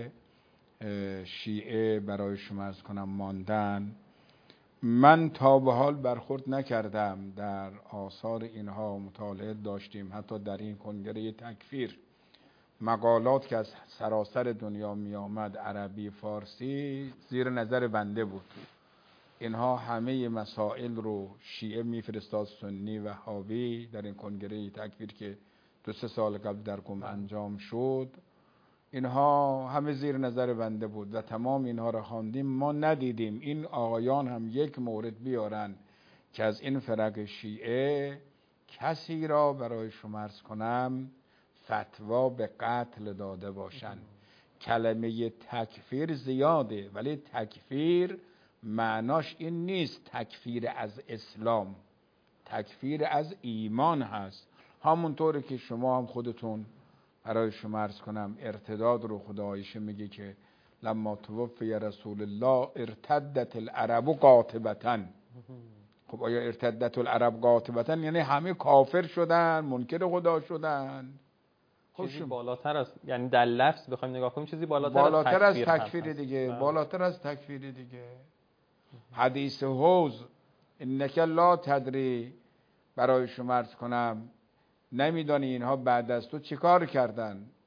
شیعه برای شما عرض کنم ماندن. من تا به حال برخورد نکردم، در آثار اینها مطالعه داشتیم، حتی در این کنگره تکفیر مقالات که از سراسر دنیا می آمد، عربی فارسی، زیر نظر بنده بود. اینها همه مسائل رو شیعه میفرستاد، سنی و وهابی، در این کنگره تکفیر که 2-3 سال قبل در قم انجام شد، اینها همه زیر نظر بنده بود و تمام اینها را خواندیم. ما ندیدیم این آقایان هم یک مورد بیارن که از این فرق شیعه کسی را برای شما عرض کنم فتوا به قتل داده باشن. کلمه تکفیر زیاده، ولی تکفیر معناش این نیست تکفیر از اسلام، تکفیر از ایمان هست. همونطوری که شما هم خودتون برای شما عرض کنم ارتداد رو، خدا عایشه میگه که لما توفی رسول الله ارتدت العرب قاطبة. خب آیا ارتدت العرب قاطبة یعنی همه کافر شدن، منکر خدا شدن؟ چیزی بالاتر از، یعنی در لفظ بخوایم نگاه کنیم چیزی بالاتر از تکفیر دیگه، بالاتر از تکفیر دیگه. حدیث حوض انک لا تدری، برای شما عرض کنم نمیدانی اینها بعد از تو چیکار کردن.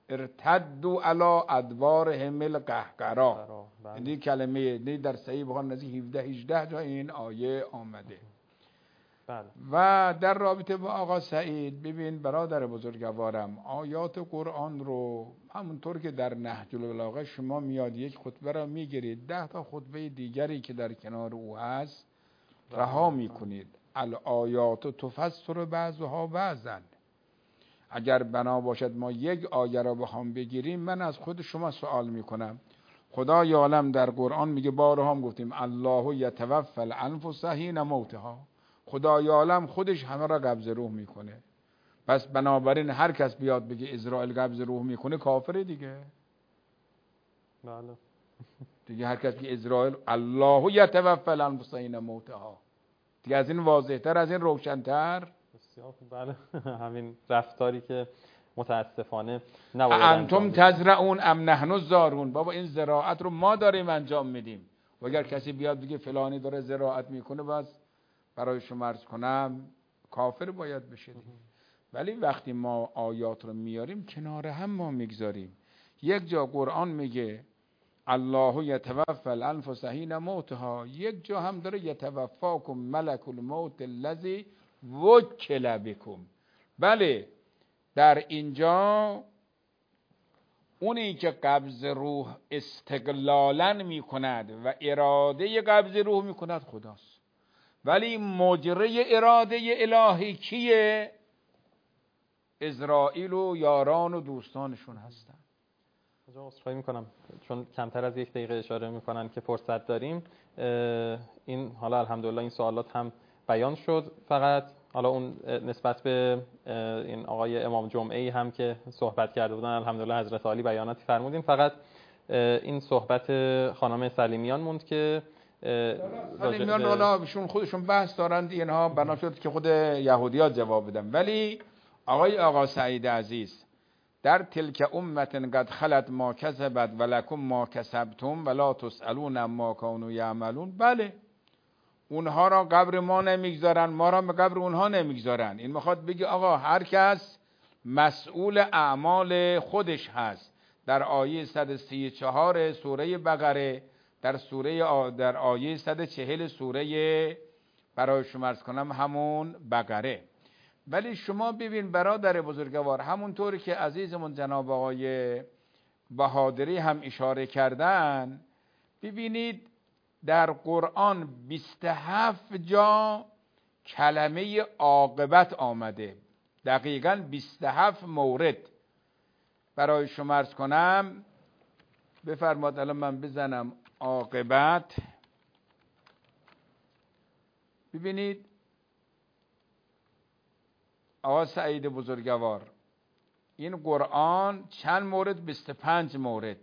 ارتدوا علی ادبارهم القهقرا. بله. این کلمه در صحیح بخاری نزدیک 17-18 جا این آیه آمده. بله. و در رابطه با آقا سعید، ببین برادر بزرگوارم، آیات قرآن رو همونطور که در نهج البلاغه شما میاد یک خطبه را میگیرید، 10 تا خطبه دیگری که در کنار او هست رها میکنید. الآیات تفسر بعضها بعضا. اگر بنا باشد ما یک آیه را بخوام بگیریم، من از خود شما سوال میکنم، خدای عالم در قرآن میگه، بارها هم گفتیم، الله یتوفی الانفس حین موتها، خدای عالم خودش همه را قبض روح میکنه. پس بنابراین هر کس بیاد بگه اسرائیل قبض روح میکنه کافره دیگه. بله. دیگه هر کس که اسرائیل الله یتوفی الانفس حین موتها، دیگه از این واضح‌تر، از این روشن‌تر. بسیار خوب. بله. همین رفتاری که متاسفانه نباید انتم تزرعون ام نحن الزارعون. بابا این زراعت رو ما داریم انجام میدیم و اگر کسی بیاد بگه فلانی داره زراعت میکنه، بس برای شما عرض کنم کافر باید بشه دیگه. ولی وقتی ما آیات رو میاریم کنار هم ما میگذاریم. یک جا قرآن میگه الله یتوفی الانفس حین موتها، یک جا هم داره یتوفاکم ملک الموت الذی وکل بکم. بله، در اینجا اونی که قبض روح استقلالا میکند و اراده قبض روح میکند خداست، ولی مجری اراده الهی کیه؟ اسرائیل و یاران و دوستانشون هستن. عذرخواهی میکنم چون کمتر از 1 دقیقه اشاره میکنن که فرصت داریم. این حالا الحمدلله این سوالات هم بیان شد. فقط حالا اون نسبت به این آقای امام جمعه‌ای هم که صحبت کرده بودن، الحمدلله حضرت عالی بیاناتی فرمودیم. فقط این صحبت خانم سلیمیان موند که سلیمیان حالا ایشون خودشون بحث دارند، اینها بنا شد که خود یهودیات جواب بدن. ولی آقا سعید عزیز، در تلک امت قد خلت ما کسبت ولکم ما کسبتم ولا تسألون عما کانوا یعملون. بله، اونها را قبر ما نمیگذارن، ما را به قبر اونها نمیگذارن. این میخواد بگه آقا هر کس مسئول اعمال خودش هست. در آیه 134 سوره بقره، در آیه 140 سوره برای شما عرض کنم همون بقره. ولی شما ببین برادر بزرگوار، همونطور که عزیزمون جناب آقای بهادری هم اشاره کردن، ببینید در قرآن 27 جا کلمه عاقبت آمده، دقیقاً 27 مورد. برای شما عرض کنم، بفرماد الان من بزنم عاقبت. ببینید آقا سعید بزرگوار، این قرآن چند مورد؟ 25 مورد.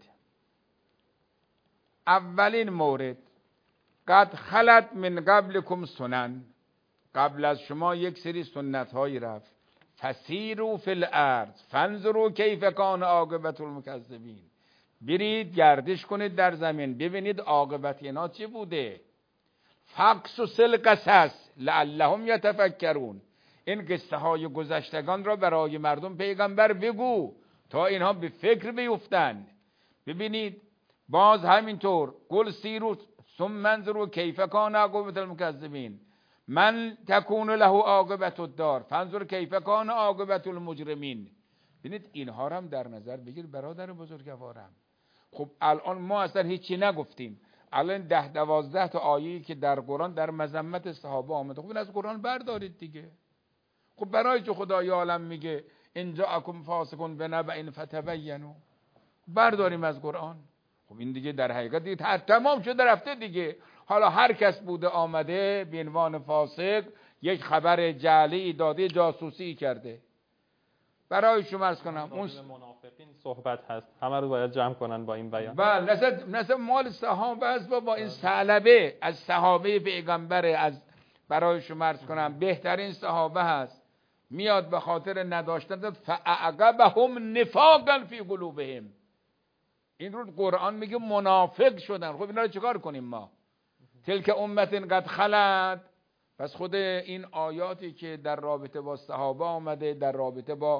اولین مورد، قد خلت من قبلکم سنن، قبل از شما یک سری سنت هایی رفت. فسیروا فی الارض فانظروا کیف کان عاقبت المکذبین. برید گردش کنید در زمین، ببینید عاقبت اینا چه بوده. فقصص القصص لعلهم یتفکرون. این قصه های گذشتگان را برای مردم پیغمبر بگو تا اینها به فکر بیفتند. ببینید باز همینطور، قل سیروا ثم انظروا کیف کان عاقبت المکذبین، من تکون له عاقبت الدار فانظر کیف کان عاقبت المجرمین. ببینید اینها را هم در نظر بگیر برادر بزرگوارم. خب الان ما اصلا هیچی نگفتیم، الان 10-12 تا آیه‌ای که در قرآن در مذمت صحابه آمده، خب این از قرآن بردارید دیگه. خب برای چه خدای عالم میگه ان جاءکم فاسق بنبأ فتبینوا، برداریم از قرآن. خب این دیگه در حقیقت دیگه تمام شده رفته دیگه. حالا هر کس بوده آمده به عنوان فاسق یک خبر جعلی داده، جاسوسی کرده. برای شما عرض کنم اون منافقین صحبت هست، همه رو باید جمع کنن با این بیان. بله، مثلا مال صحابه است بابا. این ثعلبه از صحابه پیغمبر، از برای شما عرض کنم بهترین صحابه هست، میاد به خاطر نداشتن فاعقبهم نفاقا فی قلوبهم. این رو قرآن میگه منافق شدن. خب اینا رو چیکار کنیم ما؟ تلک امت قد خلت. پس خود این آیاتی که در رابطه با صحابه آمده، در رابطه با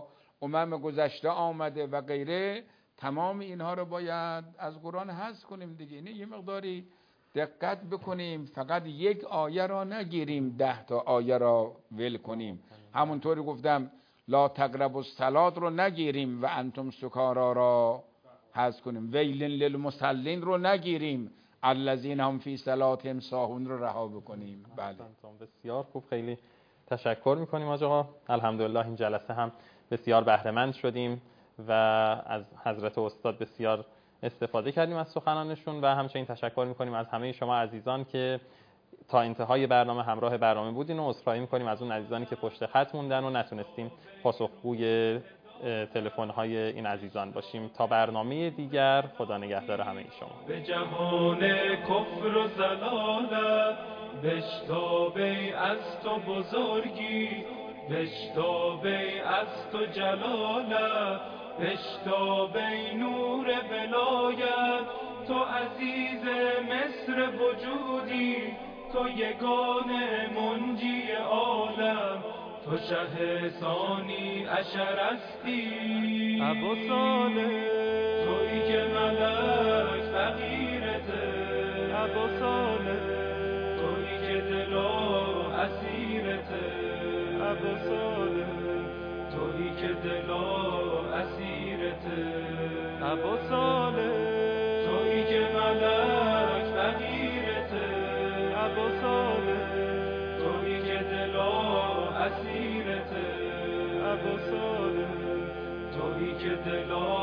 گذشته آمده و غیره، تمام اینها رو باید از قرآن حذف کنیم دیگه. اینه یه مقداری دقت بکنیم، فقط یک آیه را نگیریم 10 تا آیه را ول کنیم. همونطوری گفتم لا تقربوا الصلاة رو نگیریم و انتم سکارا را حذف کنیم، ویل للمصلین رو نگیریم، الذین هم فی صلاتهم ساهون رو رها بکنیم. بله بسیار خوب، خیلی تشکر میکنیم حاج آقا. الحمدلله این جلسه هم بسیار بهره مند شدیم و از حضرت استاد بسیار استفاده کردیم از سخنانشون و همچنین تشکر میکنیم از همه شما عزیزان که تا انتهای برنامه همراه برنامه بودین و عذرخواهی میکنیم از اون عزیزانی که پشت خط موندن و نتونستیم پاسخگوی تلفن‌های این عزیزان باشیم. تا برنامه دیگر، خدا نگهدار همه شما. به جهان کفر و ضلالت بشتابی از تو بزرگی، بشتابی از تو جلالت، بشتابی نور ولایت. تو عزیز مصر وجودی، تو یگانه منجی عالم، تو شه ثانی عشرستی. ابو صالح تویی که ملک فقیرته، ابو صالح تویی که دلا اسیرته، ابو صالح تویی که دلا اسیرته، ابو صالح تویی که ملک فقیرته، ابو صالح تویی که دلا اسیرته، ابو صالح تویی که دلا